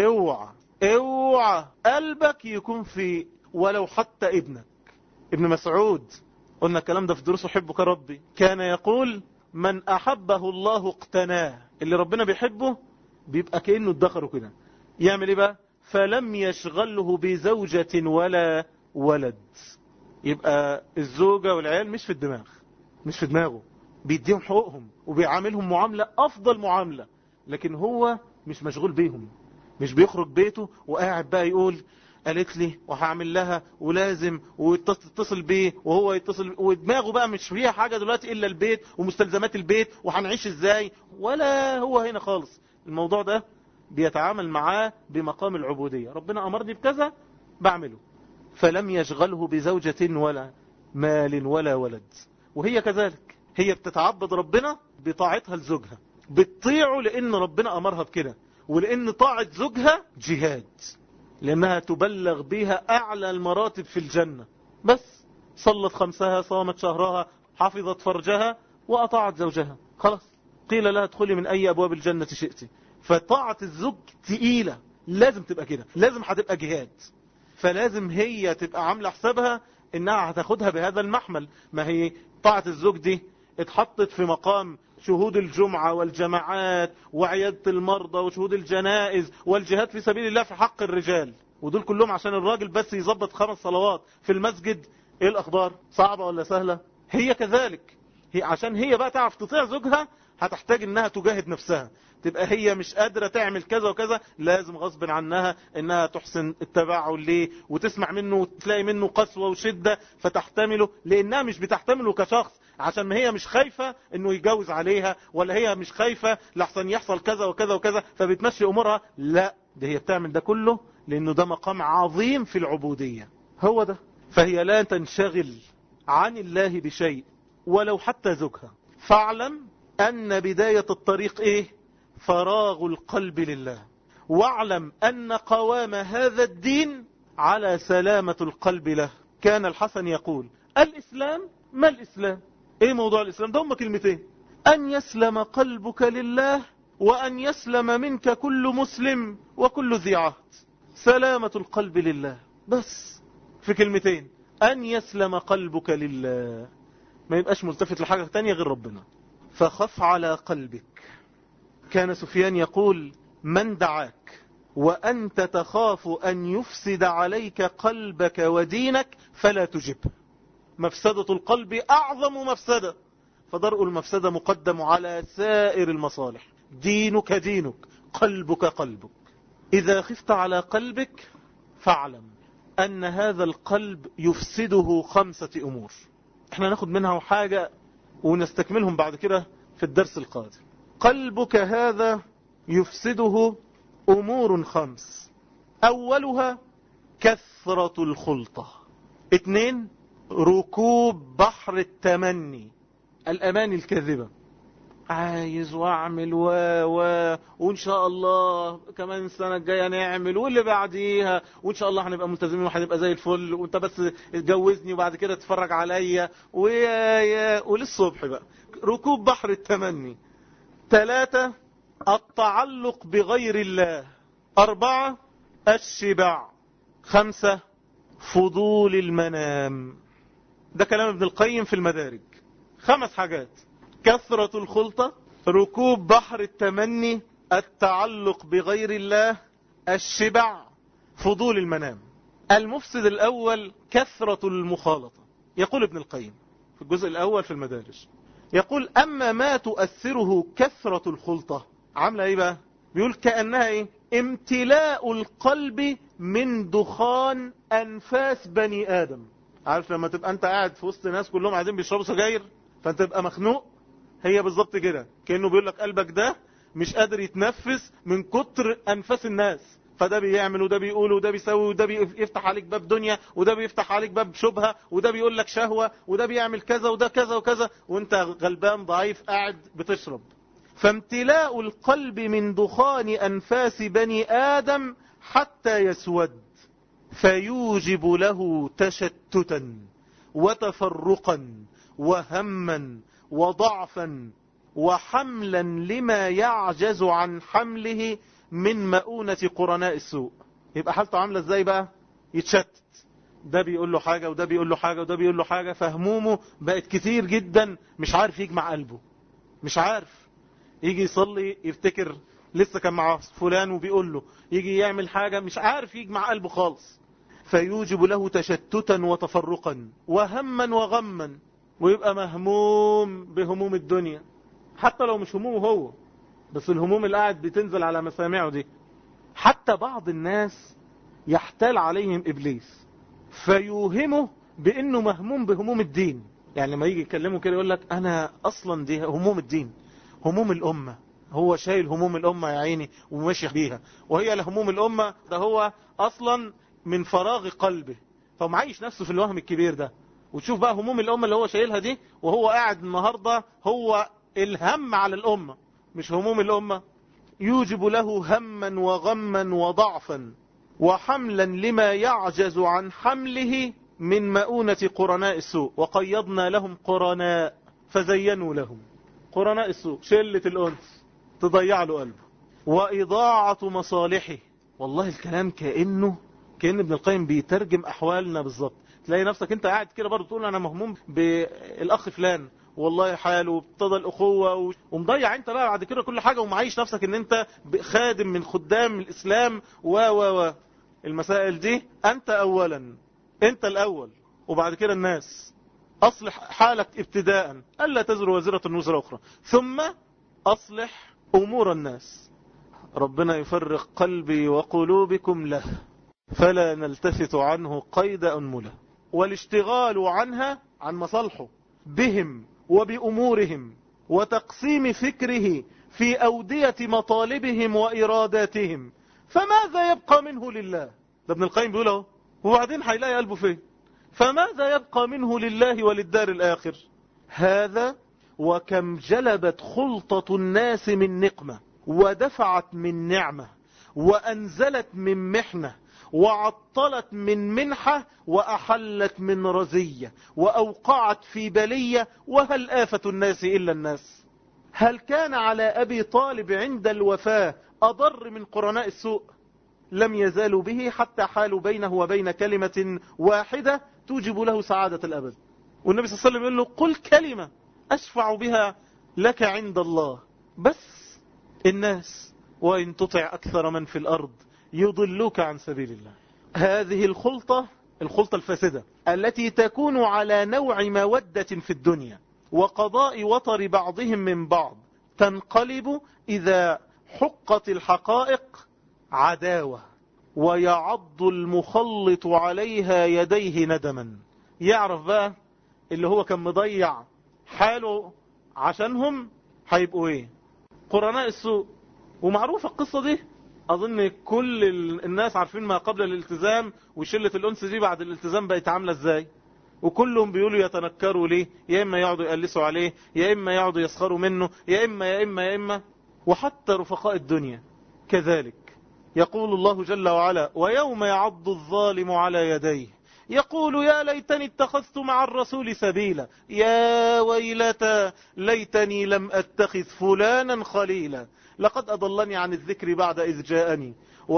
Speaker 1: اوعى قلبك يكون في ولو حتى ابنك. ابن مسعود قلنا الكلام ده في دروس حبك ربي، كان يقول من أحبه الله اقتناه، اللي ربنا بيحبه بيبقى كأنه ادخره كده. يعمل ايه بقى؟ فلم يشغله بزوجة ولا ولد. يبقى الزوجة والعيال مش في الدماغ، مش في دماغه، بيديهم حقوقهم وبيعاملهم معاملة أفضل معاملة، لكن هو مش مشغول بيهم، مش بيخرج بيته وقاعد بقى يقول قالت لي وهعمل لها ولازم وتتصل بيه وهو يتصل، ودماغه بقى مش فيها حاجة دلوقتي إلا البيت ومستلزمات البيت وهنعيش ازاي، ولا هو هنا خالص. الموضوع ده بيتعامل معاه بمقام العبودية، ربنا أمرني بكذا بعمله. فلم يشغله بزوجة ولا مال ولا ولد. وهي كذلك، هي بتتعبد ربنا بطاعتها لزوجها، بتطيعه لأن ربنا أمرها بكده، ولأن طاعة زوجها جهاد، لأنها تبلغ بها أعلى المراتب في الجنة. بس صلت خمسها، صامت شهرها، حفظت فرجها، وأطاعت زوجها، خلاص قيل لها ادخلي من أي أبواب الجنة شئتي. فطاعة الزوج تقيلة، لازم تبقى كده، لازم هتبقى جهاد. فلازم هي تبقى عاملة حسابها انها هتاخدها بهذا المحمل. ما هي طاعة الزوج دي اتحطت في مقام شهود الجمعة والجماعات وعيادة المرضى وشهود الجنائز والجهاد في سبيل الله في حق الرجال، ودول كلهم عشان الراجل بس يظبط 5 صلوات في المسجد. ايه الاخبار؟ صعبة ولا سهلة؟ هي كذلك، هي عشان هي بقى تعرف تطيع زوجها هتحتاج انها تجاهد نفسها، تبقى هي مش قادرة تعمل كذا وكذا، لازم غصب عنها انها تحسن التباعل ليه وتسمع منه وتلاقي منه قسوة وشدة فتحتمله، لانها مش بتحتمله كشخص عشان ما هي مش خايفة انه يتجوز عليها، ولا هي مش خايفة لحسن يحصل كذا وكذا وكذا فبتمشي امورها، لا، ده هي بتعمل ده كله لانه ده مقام عظيم في العبودية، هو ده. فهي لا تنشغل عن الله بشيء ولو حتى زوجها. فاعلم ان بداية الطريق ايه؟ فراغ القلب لله. واعلم ان قوام هذا الدين على سلامة القلب له. كان الحسن يقول الاسلام، ما الاسلام؟ ايه موضوع الاسلام ده؟ هم كلمتين: ان يسلم قلبك لله، وان يسلم منك كل مسلم وكل ذي عهد. سلامة القلب لله بس في كلمتين: ان يسلم قلبك لله، ما يبقاش ملتفت لحاجة تانية غير ربنا. فخف على قلبك. كان سفيان يقول من دعاك وأنت تخاف أن يفسد عليك قلبك ودينك فلا تجبه. مفسدة القلب أعظم مفسدة، فدرء المفسدة مقدم على سائر المصالح. دينك دينك، قلبك قلبك. إذا خفت على قلبك فاعلم أن هذا القلب يفسده 5 أمور. احنا ناخد منها حاجة ونستكملهم بعد كده في الدرس القادم. قلبك هذا يفسده أمور 5. أولها كثرة الخلطة. 2 ركوب بحر التمني، الأماني الكاذبة، عايز واعمل وان شاء الله كمان السنة الجاية نعمل واللي بعديها وان شاء الله هنبقى ملتزمين وهنبقى زي الفل وانت بس اتجوزني وبعد كده تتفرج عليا وللصبح بقى. ركوب بحر التمني. 3 التعلق بغير الله. 4 الشبع. 5 فضول المنام. ده كلام ابن القيم في المدارج. 5 حاجات: كثرة الخلطة، ركوب بحر التمني، التعلق بغير الله، الشبع، فضول المنام. المفسد الأول كثرة المخالطة. يقول ابن القيم في الجزء الأول في المدارج، يقول أما ما تؤثره كثرة الخلطة، عاملة ايه بقى؟ بيقول كأنها ايه؟ امتلاء القلب من دخان أنفاس بني آدم. عارف لما تبقى انت قاعد في وسط ناس كلهم قاعدين بيشربوا سجاير فانت تبقى مخنوق؟ هي بالظبط كده، كأنه بيقول لك قلبك ده مش قادر يتنفس من كتر أنفاس الناس، فده بيعمل وده بيقول وده بيسوي وده بيفتح عليك باب دنيا وده بيفتح عليك باب شبهة وده بيقول لك شهوة وده بيعمل كذا وده كذا وكذا وانت غلبان ضعيف قاعد بتشرب. فامتلاء القلب من دخان أنفاس بني آدم حتى يسود، فيوجب له تشتتا وتفرقا وهما وضعفا وحملا لما يعجز عن حمله من مؤونة قرناء السوء. يبقى حالته عاملة ازاي بقى؟ يتشتت، ده بيقول له حاجة وده بيقول له حاجة وده بيقول له حاجة، فهمومه بقت كتير جدا، مش عارف يجمع قلبه، مش عارف يجي يصلي يفتكر لسه كان مع فلان وبيقول له، يجي يعمل حاجة مش عارف يجمع قلبه خالص. فيوجب له تشتتا وتفرقا وهما وغما، ويبقى مهموم بهموم الدنيا، حتى لو مش همومه هو، بس الهموم اللي قاعد بتنزل على مسامعه دي. حتى بعض الناس يحتال عليهم إبليس فيوهمه بأنه مهموم بهموم الدين. يعني لما يجي يكلمه كده يقول لك أنا أصلا دي هموم الدين، هموم الأمة، هو شايل هموم الأمة يا عيني وماشي بيها، وهي لهموم الأمة، ده هو أصلا من فراغ قلبه فمعيش نفسه في الوهم الكبير ده. وتشوف بقى هموم الأمة اللي هو شايلها دي وهو قاعد النهاردة هو الهم على الأمة مش هموم الأمة. يوجب له هما وغما وضعفا وحملا لما يعجز عن حمله من مؤونة قرناء السوء. وقيضنا لهم قرناء فزينوا لهم. قرناء السوء شلة الأنس تضيع له قلبه. وإضاعة مصالحه. والله الكلام كأن ابن القيم بيترجم أحوالنا بالظبط. تلاقي نفسك انت قاعد كده برضه تقول أنا مهموم بالأخ فلان والله حاله وابتدى الأخوة ومضيع انت بقى بعد كده كل حاجة ومعيش نفسك ان انت خادم من خدام الإسلام المسائل دي انت أولا، انت الأول وبعد كده الناس. أصلح حالك ابتداء ألا تزر وزرة وزر أخرى، ثم أصلح أمور الناس. ربنا يفرق قلبي وقلوبكم له فلا نلتفت عنه قيد أنمله. والاشتغال عنها عن مصالحه بهم وبأمورهم وتقسيم فكره في أودية مطالبهم وإراداتهم، فماذا يبقى منه لله؟ ده ابن القيم بيقوله، وبعدين هيلاقي قلبه فين؟ فماذا يبقى منه لله وللدار الآخر؟ هذا وكم جلبت خلطة الناس من نقمة ودفعت من نعمة وأنزلت من محنة وعطلت من منحة وأحلت من رزية وأوقعت في بلية. وهل آفة الناس إلا الناس؟ هل كان على أبي طالب عند الوفاة أضر من قرناء السوء؟ لم يزالوا به حتى حالوا بينه وبين كلمة واحدة توجب له سعادة الأبد. والنبي صلى الله عليه وسلم يقول له قل كلمة أشفع بها لك عند الله. بس الناس وإن تطع أكثر من في الأرض يضلوك عن سبيل الله. هذه الخلطة الفاسدة التي تكون على نوع مودة في الدنيا وقضاء وطر بعضهم من بعض تنقلب إذا حقت الحقائق عداوة ويعض المخلط عليها يديه ندما. يعرف بقى اللي هو كان مضيع حاله عشانهم هيبقوا ايه؟ قرناء السوء. ومعروفة القصة دي، اظن كل الناس عارفين ما قبل الالتزام وشلة الانس دي بعد الالتزام بقت عاملة ازاي. وكلهم بيقولوا يتنكروا ليه، يا اما يقعدوا يقلسوا عليه، يا اما يقعدوا يسخروا منه، يا اما. وحتى رفقاء الدنيا كذلك. يقول الله جل وعلا: ويوم يعض الظالم على يديه يقول يا ليتني اتخذت مع الرسول سبيلا يا ويلتى ليتني لم اتخذ فلانا خليلا لقد اضلني عن الذكر بعد اذ جاءني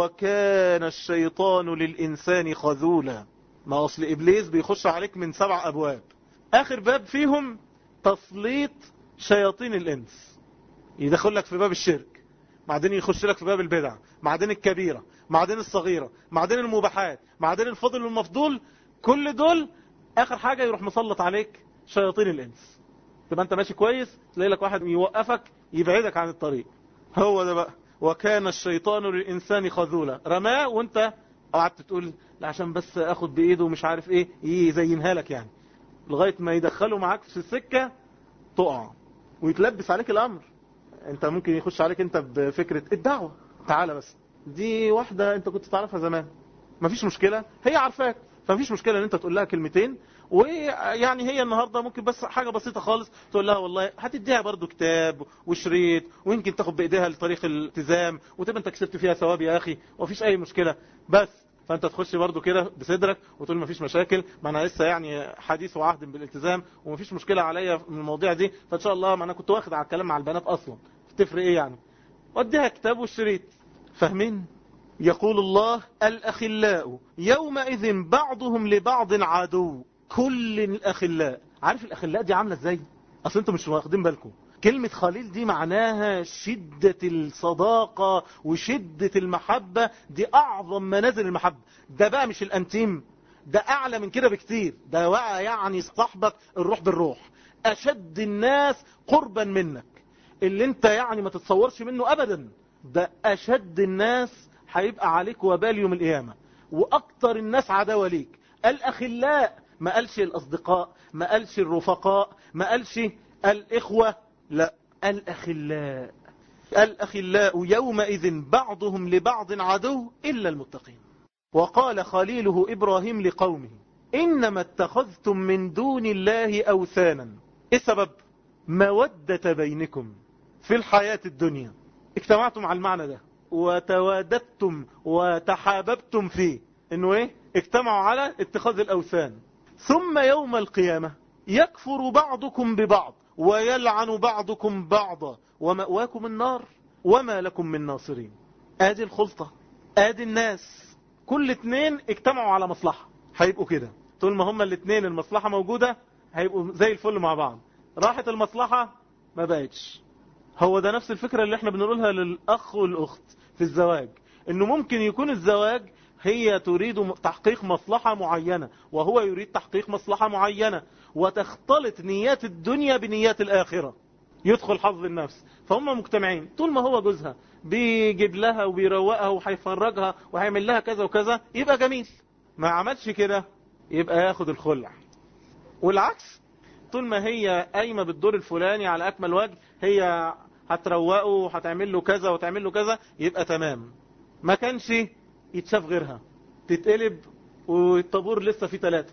Speaker 1: وكان الشيطان للانسان خذولا. ما اصل ابليس بيخش عليك من 7 ابواب، اخر باب فيهم تسليط شياطين الانس. يدخل لك في باب الشرك، بعدين يخش لك في باب البدع، بعدين الكبيرة، بعدين الصغيرة، بعدين المباحات، بعدين الفضل والمفضول. كل دول اخر حاجة يروح مسلط عليك شياطين الانس. تبقى انت ماشي كويس، تلاقي لك واحد يوقفك يبعدك عن الطريق. هو ده بقى وكان الشيطان للانسان خذولا. رماه وانت قعدت تقول لا عشان بس اخد بايده ومش عارف ايه، يزينها لك يعني، لغاية ما يدخله معاك في السكة تقع ويتلبس عليك الامر. انت ممكن يخش عليك انت بفكرة الدعوة، تعالى بس دي واحدة انت كنت تعرفها زمان، مفيش مشكلة، هي عارفاك، فمفيش مشكلة ان انت تقول لها كلمتين. ويعني هي النهاردة ممكن بس حاجة بسيطة خالص تقول لها والله هتديها برضو كتاب وشريط، ويمكن تاخد بايديها لطريق الالتزام وتبقى انت كسبت فيها ثواب يا اخي ومفيش اي مشكلة. بس فانت تخش برضو كده بصدرك وتقول مفيش مشاكل، ما انا لسه يعني حديث وعهد بالالتزام ومفيش مشكلة عليا من المواضيع دي، فان شاء الله ما انا كنت واخد على الكلام مع البنات اصلا، تفرق ايه يعني؟ وديها كتاب والشريط. فاهمين؟ يقول الله: الأخلاء يومئذ بعضهم لبعض عدو. كل الأخلاء. عارف الأخلاء دي عاملة ازاي؟ اصل انتم مش واخدين بالكم. كلمة خليل دي معناها شدة الصداقة وشدة المحبة، دي أعظم منازل المحبة. ده بقى مش الأنتيم، ده أعلى من كده بكتير. ده بقى يعني صاحبك الروح بالروح، أشد الناس قربا منك، اللي انت يعني ما تتصورش منه أبدا. ده أشد الناس هيبقى عليك وبال يوم القيامة، وأكتر الناس عداوة ليك. الأخلاء، ما قالش الأصدقاء، ما قالش الرفقاء، ما قالش الإخوة، لا، الأخلاء. الأخلاء يومئذ بعضهم لبعض عدو إلا المتقين. وقال خليله إبراهيم لقومه: إنما اتخذتم من دون الله أوثانا. إيه السبب؟ مودة بينكم في الحياة الدنيا. اجتمعتم على المعنى ده وتواددتم وتحاببتم فيه، انه ايه؟ اجتمعوا على اتخاذ الاوثان. ثم يوم القيامة يكفر بعضكم ببعض ويلعن بعضكم بعضا ومأواكم النار وما لكم من ناصرين. ادي الخلطة، ادي الناس، كل 2 اجتمعوا على مصلحة هيبقوا كده. طول ما هما 2 المصلحة موجودة هيبقوا زي الفل مع بعض. راحت المصلحة ما بقتش. هو ده نفس الفكرة اللي احنا بنقولها للأخ والأخت في الزواج، انه ممكن يكون الزواج هي تريد تحقيق مصلحة معينة وهو يريد تحقيق مصلحة معينة، وتختلط نيات الدنيا بنيات الآخرة، يدخل حظ النفس. فهم مجتمعين. طول ما هو جوزها بيجيب لها وبيروقها وهيفرجها وهيعمل لها كذا وكذا يبقى جميل، ما عملش كده يبقى ياخد الخلع. والعكس، طول ما هي قايمة بالدور الفلاني على أكمل وجه، هي هتروقه وهتعمل له كذا وتعمل له كذا، يبقى تمام. ما كانش يتشاف غيرها، تتقلب والطابور لسه فيه 3.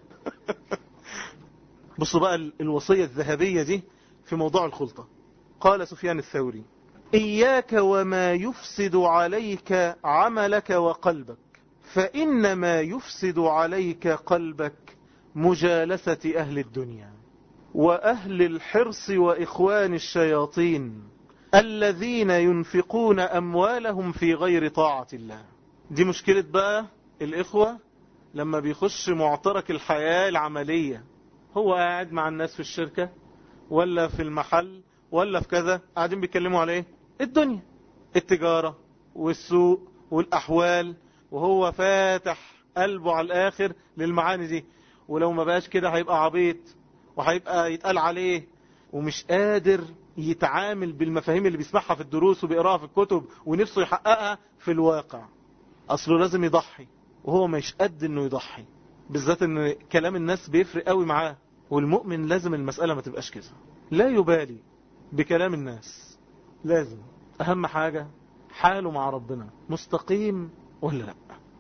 Speaker 1: بصوا بقى الوصية الذهبية دي في موضوع الخلطة. قال سفيان الثوري: إياك وما يفسد عليك عملك وقلبك، فإنما يفسد عليك قلبك مجالسة أهل الدنيا وأهل الحرص وإخوان الشياطين الذين ينفقون أموالهم في غير طاعة الله. دي مشكلة بقى الإخوة لما بيخش معترك الحياة العملية. هو قاعد مع الناس في الشركة ولا في المحل ولا في كذا، قاعدين بيتكلموا على ايه؟ الدنيا، التجارة والسوق والأحوال، وهو فاتح قلبه على الآخر للمعاني دي. ولو ما بقاش كده هيبقى عبيط وهيبقى يتقال عليه، ومش قادر يتعامل بالمفاهيم اللي بيسمعها في الدروس وبيقراها في الكتب ونفسه يحققها في الواقع. أصله لازم يضحي وهو مش قد إنه يضحي، بالذات إن كلام الناس بيفرق قوي معاه. والمؤمن لازم المسألة ما تبقاش كده، لا يبالي بكلام الناس، لازم أهم حاجة حاله مع ربنا مستقيم ولا لا.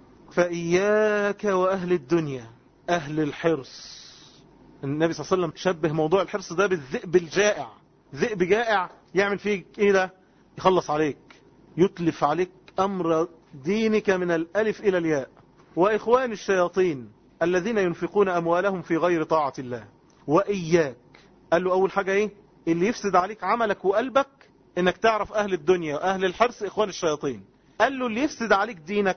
Speaker 1: فإياك وأهل الدنيا، أهل الحرص. النبي صلى الله عليه وسلم شبه موضوع الحرص ده بالذئب الجائع. ذئب جائع يعمل فيك ايه ده؟ يخلص عليك، يتلف عليك أمر دينك من الألف إلى الياء. وإخوان الشياطين الذين ينفقون أموالهم في غير طاعة الله. وإياك، قال له أول حاجة ايه اللي يفسد عليك عملك وقلبك؟ انك تعرف أهل الدنيا وأهل الحرص إخوان الشياطين. قال له اللي يفسد عليك دينك،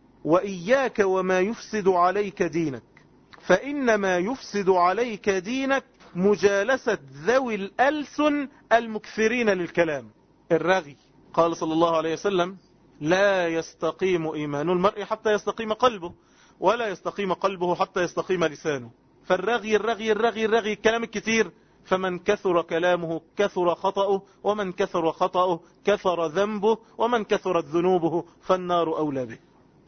Speaker 1: وإياك وما يفسد عليك دينك، فإنما يفسد عليك دينك مجالسة ذوي الألسن المكثرين للكلام، الرغي. قال صلى الله عليه وسلم لا يستقيم إيمان المرء حتى يستقيم قلبه، ولا يستقيم قلبه حتى يستقيم لسانه. فالرغي الرغي الرغي الرغي، الكلام الكتير. فمن كثر كلامه كثر خطأه، ومن كثر خطأه كثر ذنبه، ومن كثرت ذنوبه فالنار أولى به.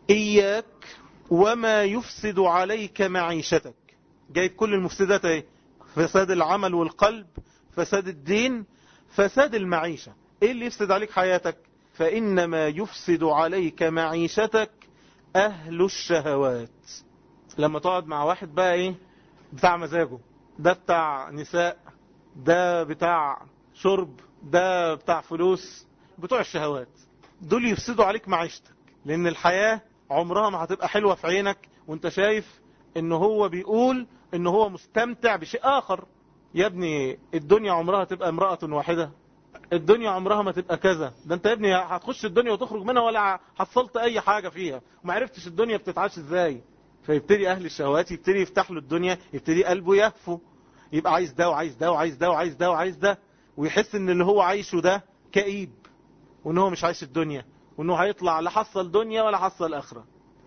Speaker 1: إياك وما يفسد عليك معيشتك. جايب كل المفسدات اهي: فساد العمل والقلب، فساد الدين، فساد المعيشة. ايه اللي يفسد عليك حياتك؟ فإنما يفسد عليك معيشتك أهل الشهوات. لما تقعد مع واحد بقى ايه بتاع مزاجه، ده بتاع نساء، ده بتاع شرب، ده بتاع فلوس، بتوع الشهوات، دول يفسدوا عليك معيشتك. لأن الحياة عمرها ما هتبقى حلوة في عينك وانت شايف انه هو بيقول انه هو مستمتع بشيء آخر. يا ابني الدنيا عمرها تبقى امرأة واحدة؟ الدنيا عمرها ما تبقى كذا. ده انت يا ابني هتخش الدنيا وتخرج منها ولا حصلت اي حاجة فيها، وما عرفتش الدنيا بتتعاش ازاي. فيبتدي اهل الشهوات يبتدي يفتح له الدنيا، يبتدي قلبه يهفو، يبقى عايز ده وعايز ده وعايز ده وعايز ده وعايز ده، ويحس ان اللي هو عايشه ده كئيب، وان هو مش عايش الدنيا، وانه هيطلع لا حصل دنيا ولا حصل اخرة.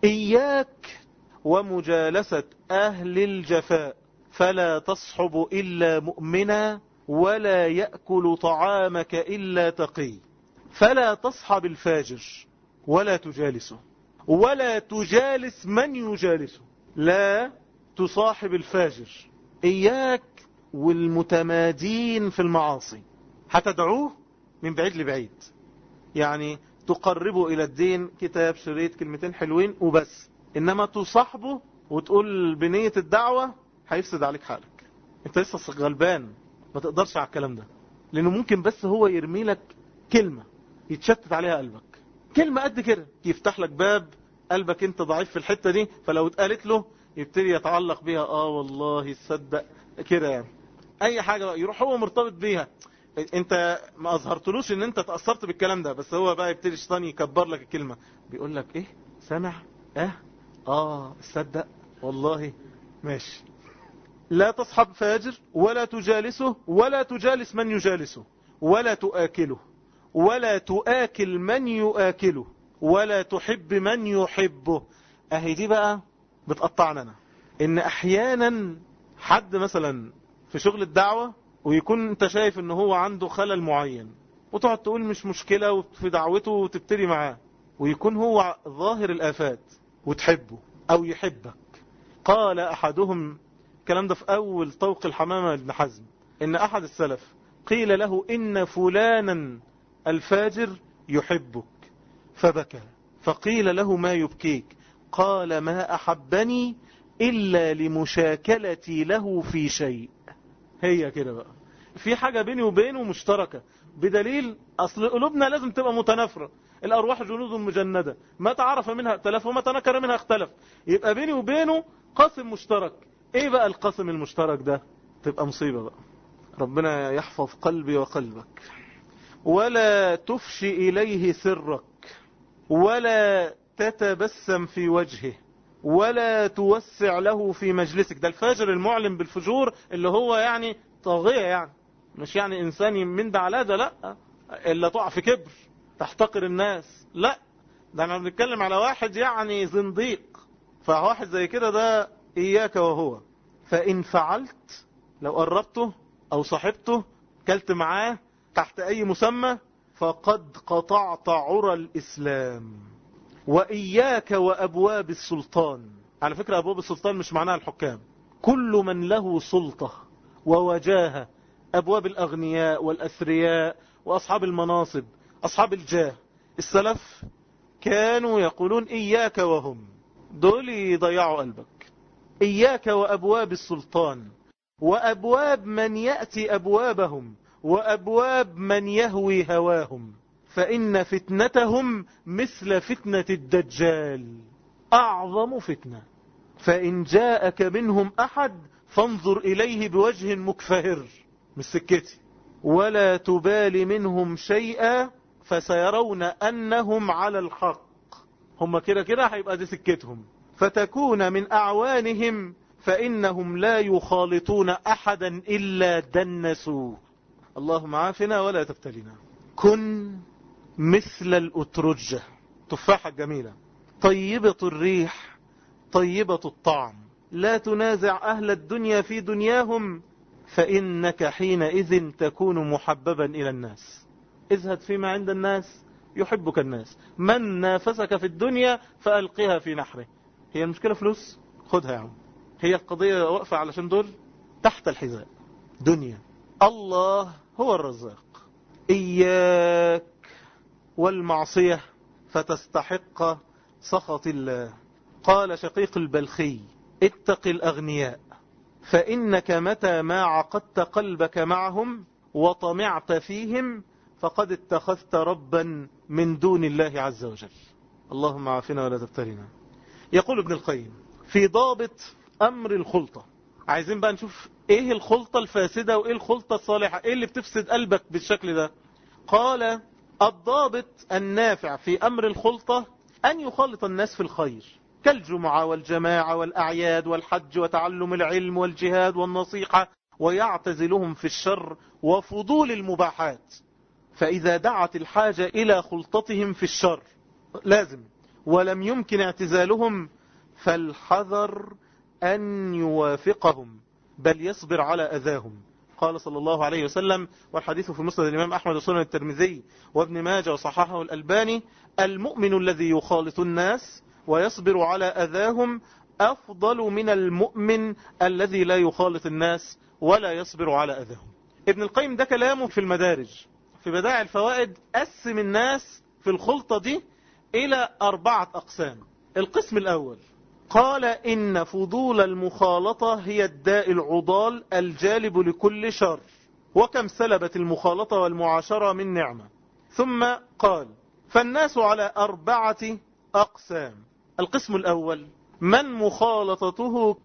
Speaker 1: إياك ومجالسة أهل الجفاء، فلا تصحب إلا مؤمنا، ولا يأكل طعامك إلا تقي. فلا تصحب الفاجر ولا تجالسه، ولا تجالس من يجالسه. لا تصاحب الفاجر. إياك والمتمادين في المعاصي، هتدعوه من بعيد لبعيد، يعني تقربه إلى الدين، كتاب شريط كلمتين حلوين وبس. إنما تصاحبه وتقول بنية الدعوة، هيفسد عليك حالك. انت لسه غلبان، ما تقدرش على الكلام ده، لأنه ممكن بس هو يرمي لك كلمة يتشتت عليها قلبك، كلمة قد كده يفتح لك باب قلبك انت ضعيف في الحتة دي، فلو اتقالت له يبتدي يتعلق بيها. والله تصدق كده، يعني اي حاجة بقى يروح هو مرتبط بيها. انت ما اظهرتلوش ان انت تأثرت بالكلام ده، بس هو بقى يبتدي الشيطان يكبر لك الكلمة، بيقول لك ايه سامع، تصدق والله ماشي. لا تصحب فاجر ولا تجالسه، ولا تجالس من يجالسه، ولا تؤكله، ولا تؤكل من يؤكله، ولا تحب من يحبه. اهي دي بقى بتقطعنا انا، ان احيانا حد مثلا في شغل الدعوة ويكون انت شايف ان هو عنده خلل معين، وتقعد تقول مش مشكلة في دعوته وتبتدي معاه، ويكون هو ظاهر الآفات وتحبه او يحبك. قال احدهم، الكلام ده في اول طوق الحمامة ابن حزم، ان احد السلف قيل له ان فلانا الفاجر يحبك، فبكى. فقيل له ما يبكيك؟ قال ما احبني الا لمشاكلتي له في شيء. هي كده بقى، في حاجة بيني وبينه مشتركة، بدليل اصل قلوبنا لازم تبقى متنافرة. الارواح جنود مجندة، ما تعرف منها ائتلف وما تنكر منها اختلف. يبقى بيني وبينه قاسم مشترك. ايه بقى القاسم المشترك ده؟ تبقى مصيبة بقى. ربنا يحفظ قلبي وقلبك. ولا تفشي اليه سرك، ولا تتبسم في وجهه، ولا توسع له في مجلسك. ده الفاجر المعلم بالفجور، اللي هو يعني طاغية، يعني مش يعني انسان من ده على ده، لا، الا تقع في كبر تحتقر الناس، لا، ده انا بنتكلم على واحد يعني زنديق. فواحد زي كده ده اياك وهو. فان فعلت، لو قربته او صاحبته كلت معاه تحت اي مسمى، فقد قطعت عرى الاسلام. وإياك وأبواب السلطان. على فكرة أبواب السلطان مش معناها الحكام، كل من له سلطة ووجاهة، أبواب الأغنياء والأثرياء وأصحاب المناصب، أصحاب الجاه. السلف كانوا يقولون إياك وهم، دول يضيعوا قلبك. إياك وأبواب السلطان، وأبواب من يأتي أبوابهم، وأبواب من يهوي هواهم، فإن فتنتهم مثل فتنة الدجال، أعظم فتنة. فإن جاءك منهم أحد فانظر إليه بوجه مكفهر، مش سكتي، ولا تبالي منهم شيئا فسيرون أنهم على الحق. هم كده كده هيبقى دي سكتهم، فتكون من أعوانهم، فإنهم لا يخالطون أحدا إلا دنسوا. اللهم عافنا ولا تبتلنا. كن مثل الأترجة، تفاحة جميلة طيبة الريح طيبة الطعم، لا تنازع أهل الدنيا في دنياهم، فإنك حينئذ تكون محببا إلى الناس. ازهد فيما عند الناس يحبك الناس. من نافسك في الدنيا فألقها في نحره. هي المشكلة فلوس؟ خدها يا عم. هي القضية واقفة علشان دول تحت الحذاء دنيا. الله هو الرزاق. إياك والمعصية فتستحق سخط الله. قال شقيق البلخي: اتق الأغنياء، فإنك متى ما عقدت قلبك معهم وطمعت فيهم فقد اتخذت ربا من دون الله عز وجل. اللهم عافنا ولا تبتلنا. يقول ابن القيم في ضابط أمر الخلطة. عايزين بقى نشوف ايه الخلطة الفاسدة وايه الخلطة الصالحة، ايه اللي بتفسد قلبك بالشكل ده. قال: الضابط النافع في أمر الخلطة أن يخالط الناس في الخير، كالجمعة والجماعة والأعياد والحج وتعلم العلم والجهاد والنصيحة، ويعتزلهم في الشر وفضول المباحات. فإذا دعت الحاجة إلى خلطتهم في الشر لازم، ولم يمكن اعتزالهم، فالحذر أن يوافقهم بل يصبر على أذاهم. قال صلى الله عليه وسلم، والحديث في مسند الإمام أحمد وسنن الترمذي وابن ماجه وصححه الألباني: المؤمن الذي يخالط الناس ويصبر على أذاهم أفضل من المؤمن الذي لا يخالط الناس ولا يصبر على أذاهم. ابن القيم ده كلامه في المدارج في بدائع الفوائد قسم الناس في الخلطة دي إلى 4 أقسام. القسم الأول قال: إن فضول المخالطة هي الداء العضال الجالب لكل شر، وكم سلبت المخالطة والمعاشرة من نعمة. ثم قال: فالناس على 4 أقسام. القسم الأول من مخالطته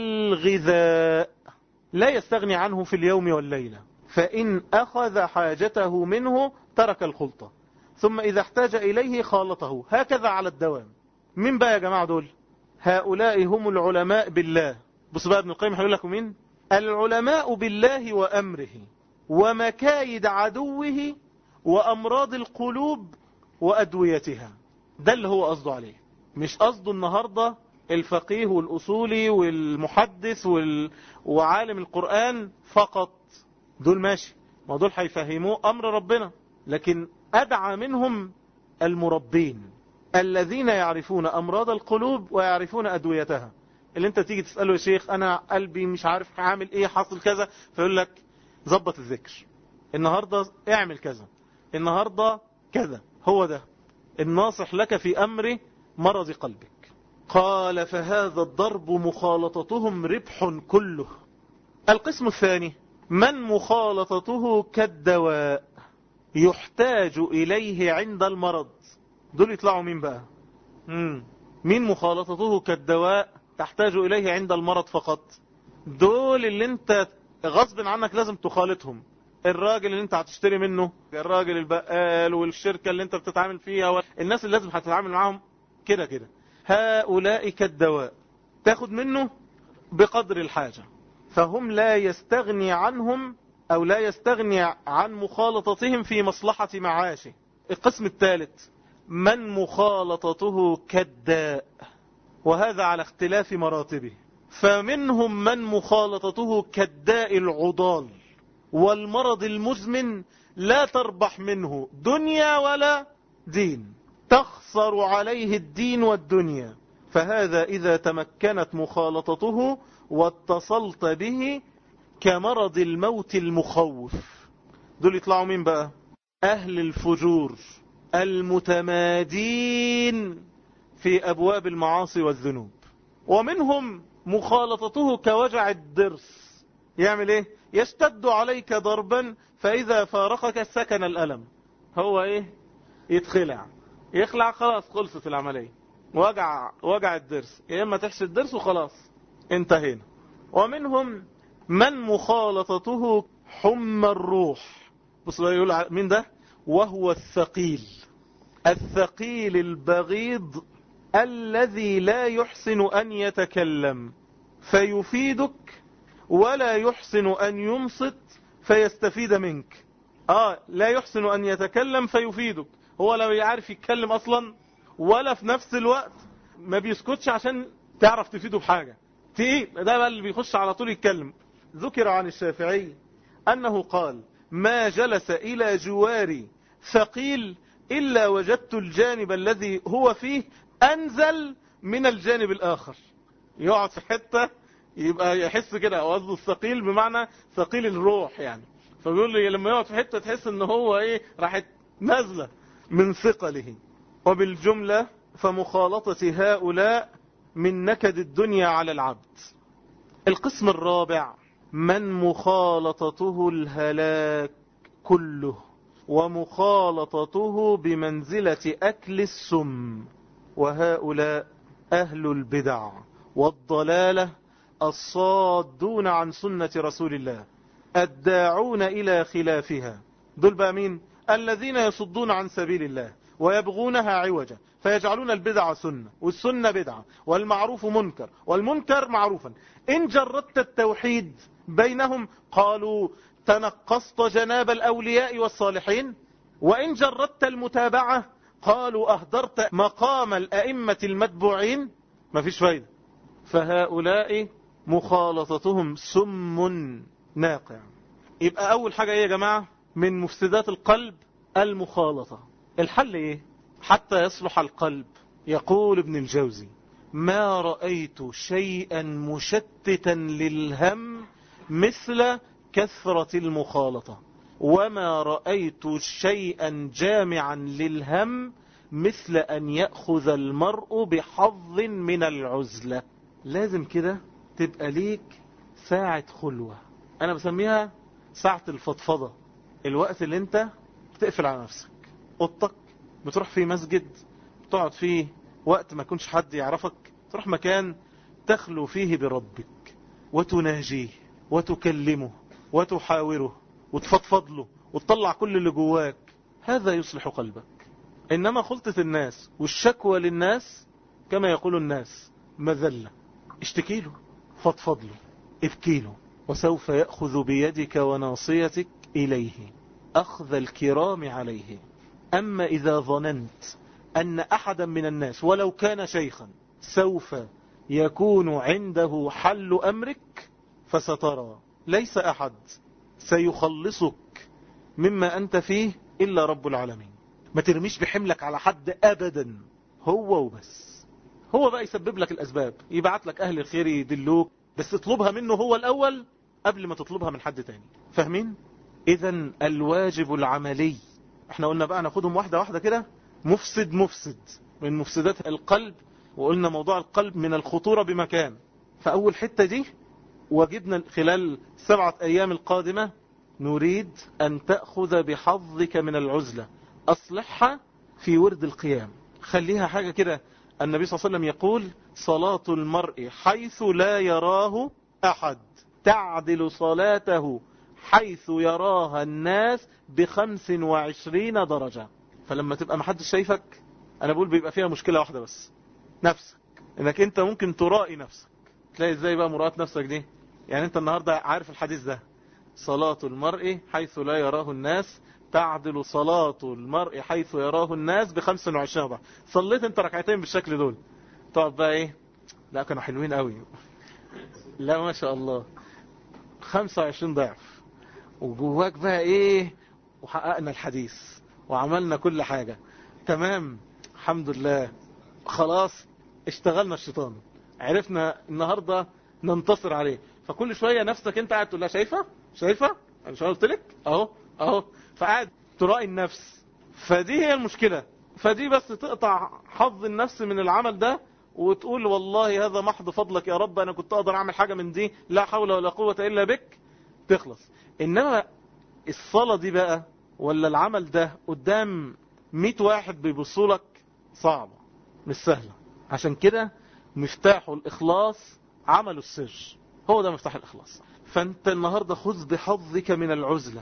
Speaker 1: كالغذاء، لا يستغني عنه في اليوم والليلة، فإن أخذ حاجته منه ترك الخلطة، ثم إذا احتاج إليه خالطه، هكذا على الدوام. من بقى يا جماعة دول؟ هؤلاء هم العلماء بالله. بص بقى ابن القيم هيقول لكم مين العلماء بالله وأمره ومكايد عدوه وأمراض القلوب وأدويتها. ده اللي هو قصده عليه، مش قصده النهاردة الفقيه والأصولي والمحدث وعالم القرآن فقط. دول ماشي، ما دول هيفهموه أمر ربنا، لكن أدعى منهم المربين الذين يعرفون أمراض القلوب ويعرفون أدويتها. اللي انت تيجي تسأله: يا شيخ أنا قلبي مش عارف هعمل ايه، حاصل كذا، فيقول لك ظبط الذكر، النهاردة اعمل كذا، النهاردة كذا. هو ده الناصح لك في أمر مرض قلبك. قال: فهذا الضرب مخالطتهم ربح كله. القسم الثاني من مخالطته كالدواء يحتاج إليه عند المرض. دول يطلعوا مين بقى؟ مين مخالطته كالدواء تحتاج إليه عند المرض فقط؟ دول اللي انت غصب عنك لازم تخالطهم. الراجل اللي انت هتشتري منه، الراجل البقال، والشركة اللي انت بتتعامل فيها، الناس اللي لازم هتتعامل معاهم كده كده. هؤلاء كالدواء تاخد منه بقدر الحاجة، فهم لا يستغني عنهم أو لا يستغني عن مخالطتهم في مصلحة معاشه. القسم الثالث من مخالطته كالداء، وهذا على اختلاف مراتبه. فمنهم من مخالطته كالداء العضال والمرض المزمن لا تربح منه دنيا ولا دين. تخسر عليه الدين والدنيا. فهذا إذا تمكنت مخالطته واتصلت به كمرض الموت المخوف. دول يطلعوا مين بقى؟ أهل الفجور المتمادين في أبواب المعاصي والذنوب. ومنهم مخالطته كوجع الضرس. يعمل ايه؟ يشتد عليك ضربا فإذا فارقك سكن الألم. هو ايه؟ يخلع خلاص، خلصت العملية. وجع الضرس، يا اما تحشي الضرس وخلاص انتهينا. ومنهم من مخالطته حمى الروح. بص يقول مين ده؟ وهو الثقيل البغيض الذي لا يحسن أن يتكلم فيفيدك ولا يحسن أن ينصت فيستفيد منك. لا يحسن أن يتكلم فيفيدك، هو لا يعرف يتكلم أصلا، ولا في نفس الوقت ما بيسكتش عشان تعرف تفيده بحاجة. ده بقى اللي بيخش على طول يتكلم. ذكر عن الشافعي أنه قال: ما جلس إلى جواري ثقيل إلا وجدت الجانب الذي هو فيه أنزل من الجانب الآخر. يقعد في حتة يبقى يحس كده، قصده الثقيل بمعنى ثقيل الروح يعني. فبيقول لي لما يقعد في حتة تحس ان هو راحت نازلة من ثقله. وبالجملة فمخالطة هؤلاء من نكد الدنيا على العبد. القسم الرابع: من مخالطته الهلاك كله، ومخالطته بمنزلة أكل السم. وهؤلاء أهل البدع والضلالة الصادون عن سنة رسول الله الداعون إلى خلافها. دول بقى مين؟ الذين يصدون عن سبيل الله ويبغونها عوجا، فيجعلون البدع سنة والسنة بدعة والمعروف منكر والمنكر معروفا. إن جردت التوحيد بينهم قالوا تنقصت جناب الأولياء والصالحين، وإن جردت المتابعة قالوا أهدرت مقام الأئمة المتبوعين. ما فيش فايدة. فهؤلاء مخالطتهم سم ناقع. يبقى أول حاجة يا جماعة من مفسدات القلب المخالطة. الحل إيه حتى يصلح القلب؟ يقول ابن الجوزي: ما رأيت شيئا مشتتا للهم مثل كثرة المخالطة، وما رأيت شيئا جامعا للهم مثل أن يأخذ المرء بحظ من العزلة. لازم كده تبقى ليك ساعة خلوة، أنا بسميها ساعة الفضفضة. الوقت اللي انت بتقفل على نفسك، اوضتك، بتروح فيه مسجد بتقعد فيه وقت ما يكونش حد يعرفك، تروح مكان تخلو فيه بربك وتناجيه وتكلمه وتحاوره وتفضفض له وتطلع كل اللي جواك. هذا يصلح قلبك. إنما خلطة الناس والشكوى للناس كما يقول الناس مذلة. اشتكي له، فضفض له، ابكي له، وسوف يأخذ بيدك وناصيتك إليه أخذ الكرام عليه. أما إذا ظننت أن أحدا من الناس ولو كان شيخا سوف يكون عنده حل أمرك فسترى ليس أحد سيخلصك مما أنت فيه إلا رب العالمين. ما ترميش بحملك على حد أبدا، هو وبس. هو بقى يسبب لك الأسباب، يبعت لك أهل الخير يدلوك، بس اطلبها منه هو الأول قبل ما تطلبها من حد تاني. فاهمين؟ إذن الواجب العملي، احنا قلنا بقى ناخدهم واحدة واحدة كده. مفسد من مفسدات القلب، وقلنا موضوع القلب من الخطورة بمكان. فأول حتة دي واجبنا خلال 7 أيام القادمة نريد أن تأخذ بحظك من العزلة. أصلحها في ورد القيام، خليها حاجة كده. النبي صلى الله عليه وسلم يقول: صلاة المرء حيث لا يراه أحد تعدل صلاته حيث يراها الناس ب25 درجة. فلما تبقى محدش شايفك، أنا بقول بيبقى فيها مشكلة واحدة بس، نفسك. إنك أنت ممكن ترائي نفسك. تلاقي إزاي بقى مراءة نفسك دي؟ يعني أنت النهاردة عارف الحديث ده: صلاة المرء حيث لا يراه الناس تعدل صلاة المرء حيث يراه الناس ب25 ضعف. صليت انت ركعتين بالشكل دول، تقعد بقى ايه؟ لا كانوا حلوين قوي، لا ما شاء الله، 25 ضعف. وجواك بقى ايه؟ وحققنا الحديث وعملنا كل حاجة تمام. الحمد لله، خلاص اشتغلنا الشيطان، عرفنا النهاردة ننتصر عليه. فكل شوية نفسك انت قاعد تقول لها شايفة انا مش قلت لك اهو، فقاعد تراعي النفس. فدي هي المشكلة. فدي بس تقطع حظ النفس من العمل ده وتقول والله هذا محض فضلك يا رب، انا كنت اقدر اعمل حاجة من دي، لا حول ولا قوة الا بك، تخلص. انما الصلاة دي بقى ولا العمل ده قدام 100 واحد بيبصولك صعبة مش سهلة. عشان كده مفتاح الإخلاص عمل السر، هو ده مفتاح الإخلاص. فانت النهاردة خذ بحظك من العزلة،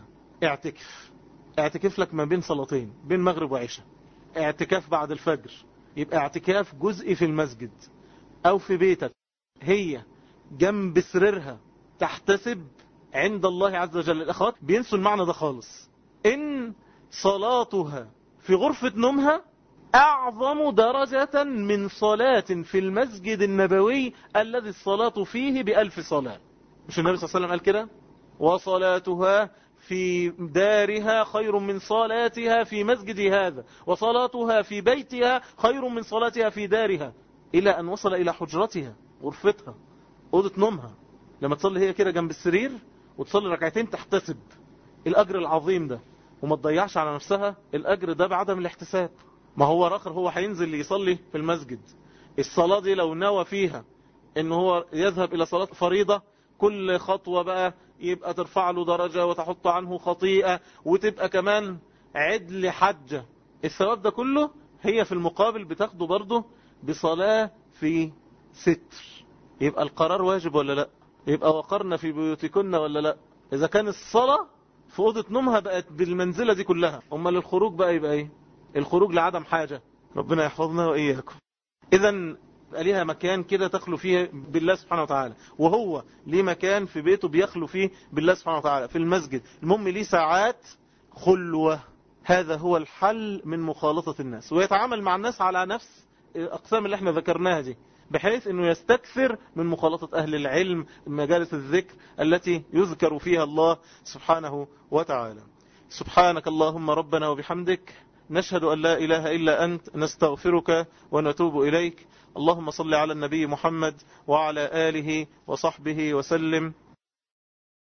Speaker 1: اعتكف لك ما بين صلاتين، بين مغرب وعشاء، اعتكاف بعد الفجر، يبقى اعتكاف جزئي في المسجد او في بيتك، هي جنب سريرها تحتسب عند الله عز وجل. الأخوات بينسوا المعنى ده خالص، إن صلاتها في غرفة نومها أعظم درجة من صلاة في المسجد النبوي الذي الصلاة فيه ب1000 صلاة. مش النبي صلى الله عليه وسلم قال كده؟ وصلاتها في دارها خير من صلاتها في مسجد هذا، وصلاتها في بيتها خير من صلاتها في دارها، إلى أن وصل إلى حجرتها، غرفتها، أوضة نومها. لما تصلي هي كده جنب السرير وتصلي ركعتين تحتسب الأجر العظيم ده، وما تضيعش على نفسها الأجر ده بعدم الاحتساب. ما هو آخر هو هينزل يصلي في المسجد، الصلاة دي لو نوى فيها إن هو يذهب إلى صلاة فريضة، كل خطوة بقى يبقى ترفع له درجة وتحط عنه خطيئة، وتبقى كمان عدل حجة. الثواب ده كله هي في المقابل بتاخده برضه بصلاة في ستر. يبقى القرار واجب ولا لا؟ يبقى وقرنا في بيوتكن ولا لا؟ إذا كان الصلاة في أوضة نومها بقت بالمنزلة دي كلها، أما الخروج بقى يبقى إيه؟ الخروج لعدم حاجة. ربنا يحفظنا وإياكم. إذن ليها مكان كده تخلو فيه بالله سبحانه وتعالى، وهو ليه مكان في بيته بيخلو فيه بالله سبحانه وتعالى في المسجد. المهم ليه ساعات خلوة، هذا هو الحل من مخالطة الناس، ويتعامل مع الناس على نفس الأقسام اللي احنا ذكرناها دي، بحيث أنه يستكثر من مخالطة أهل العلم، مجالس الذكر التي يذكر فيها الله سبحانه وتعالى. سبحانك اللهم ربنا وبحمدك، نشهد أن لا إله إلا أنت، نستغفرك ونتوب إليك. اللهم صل على النبي محمد وعلى آله وصحبه وسلم.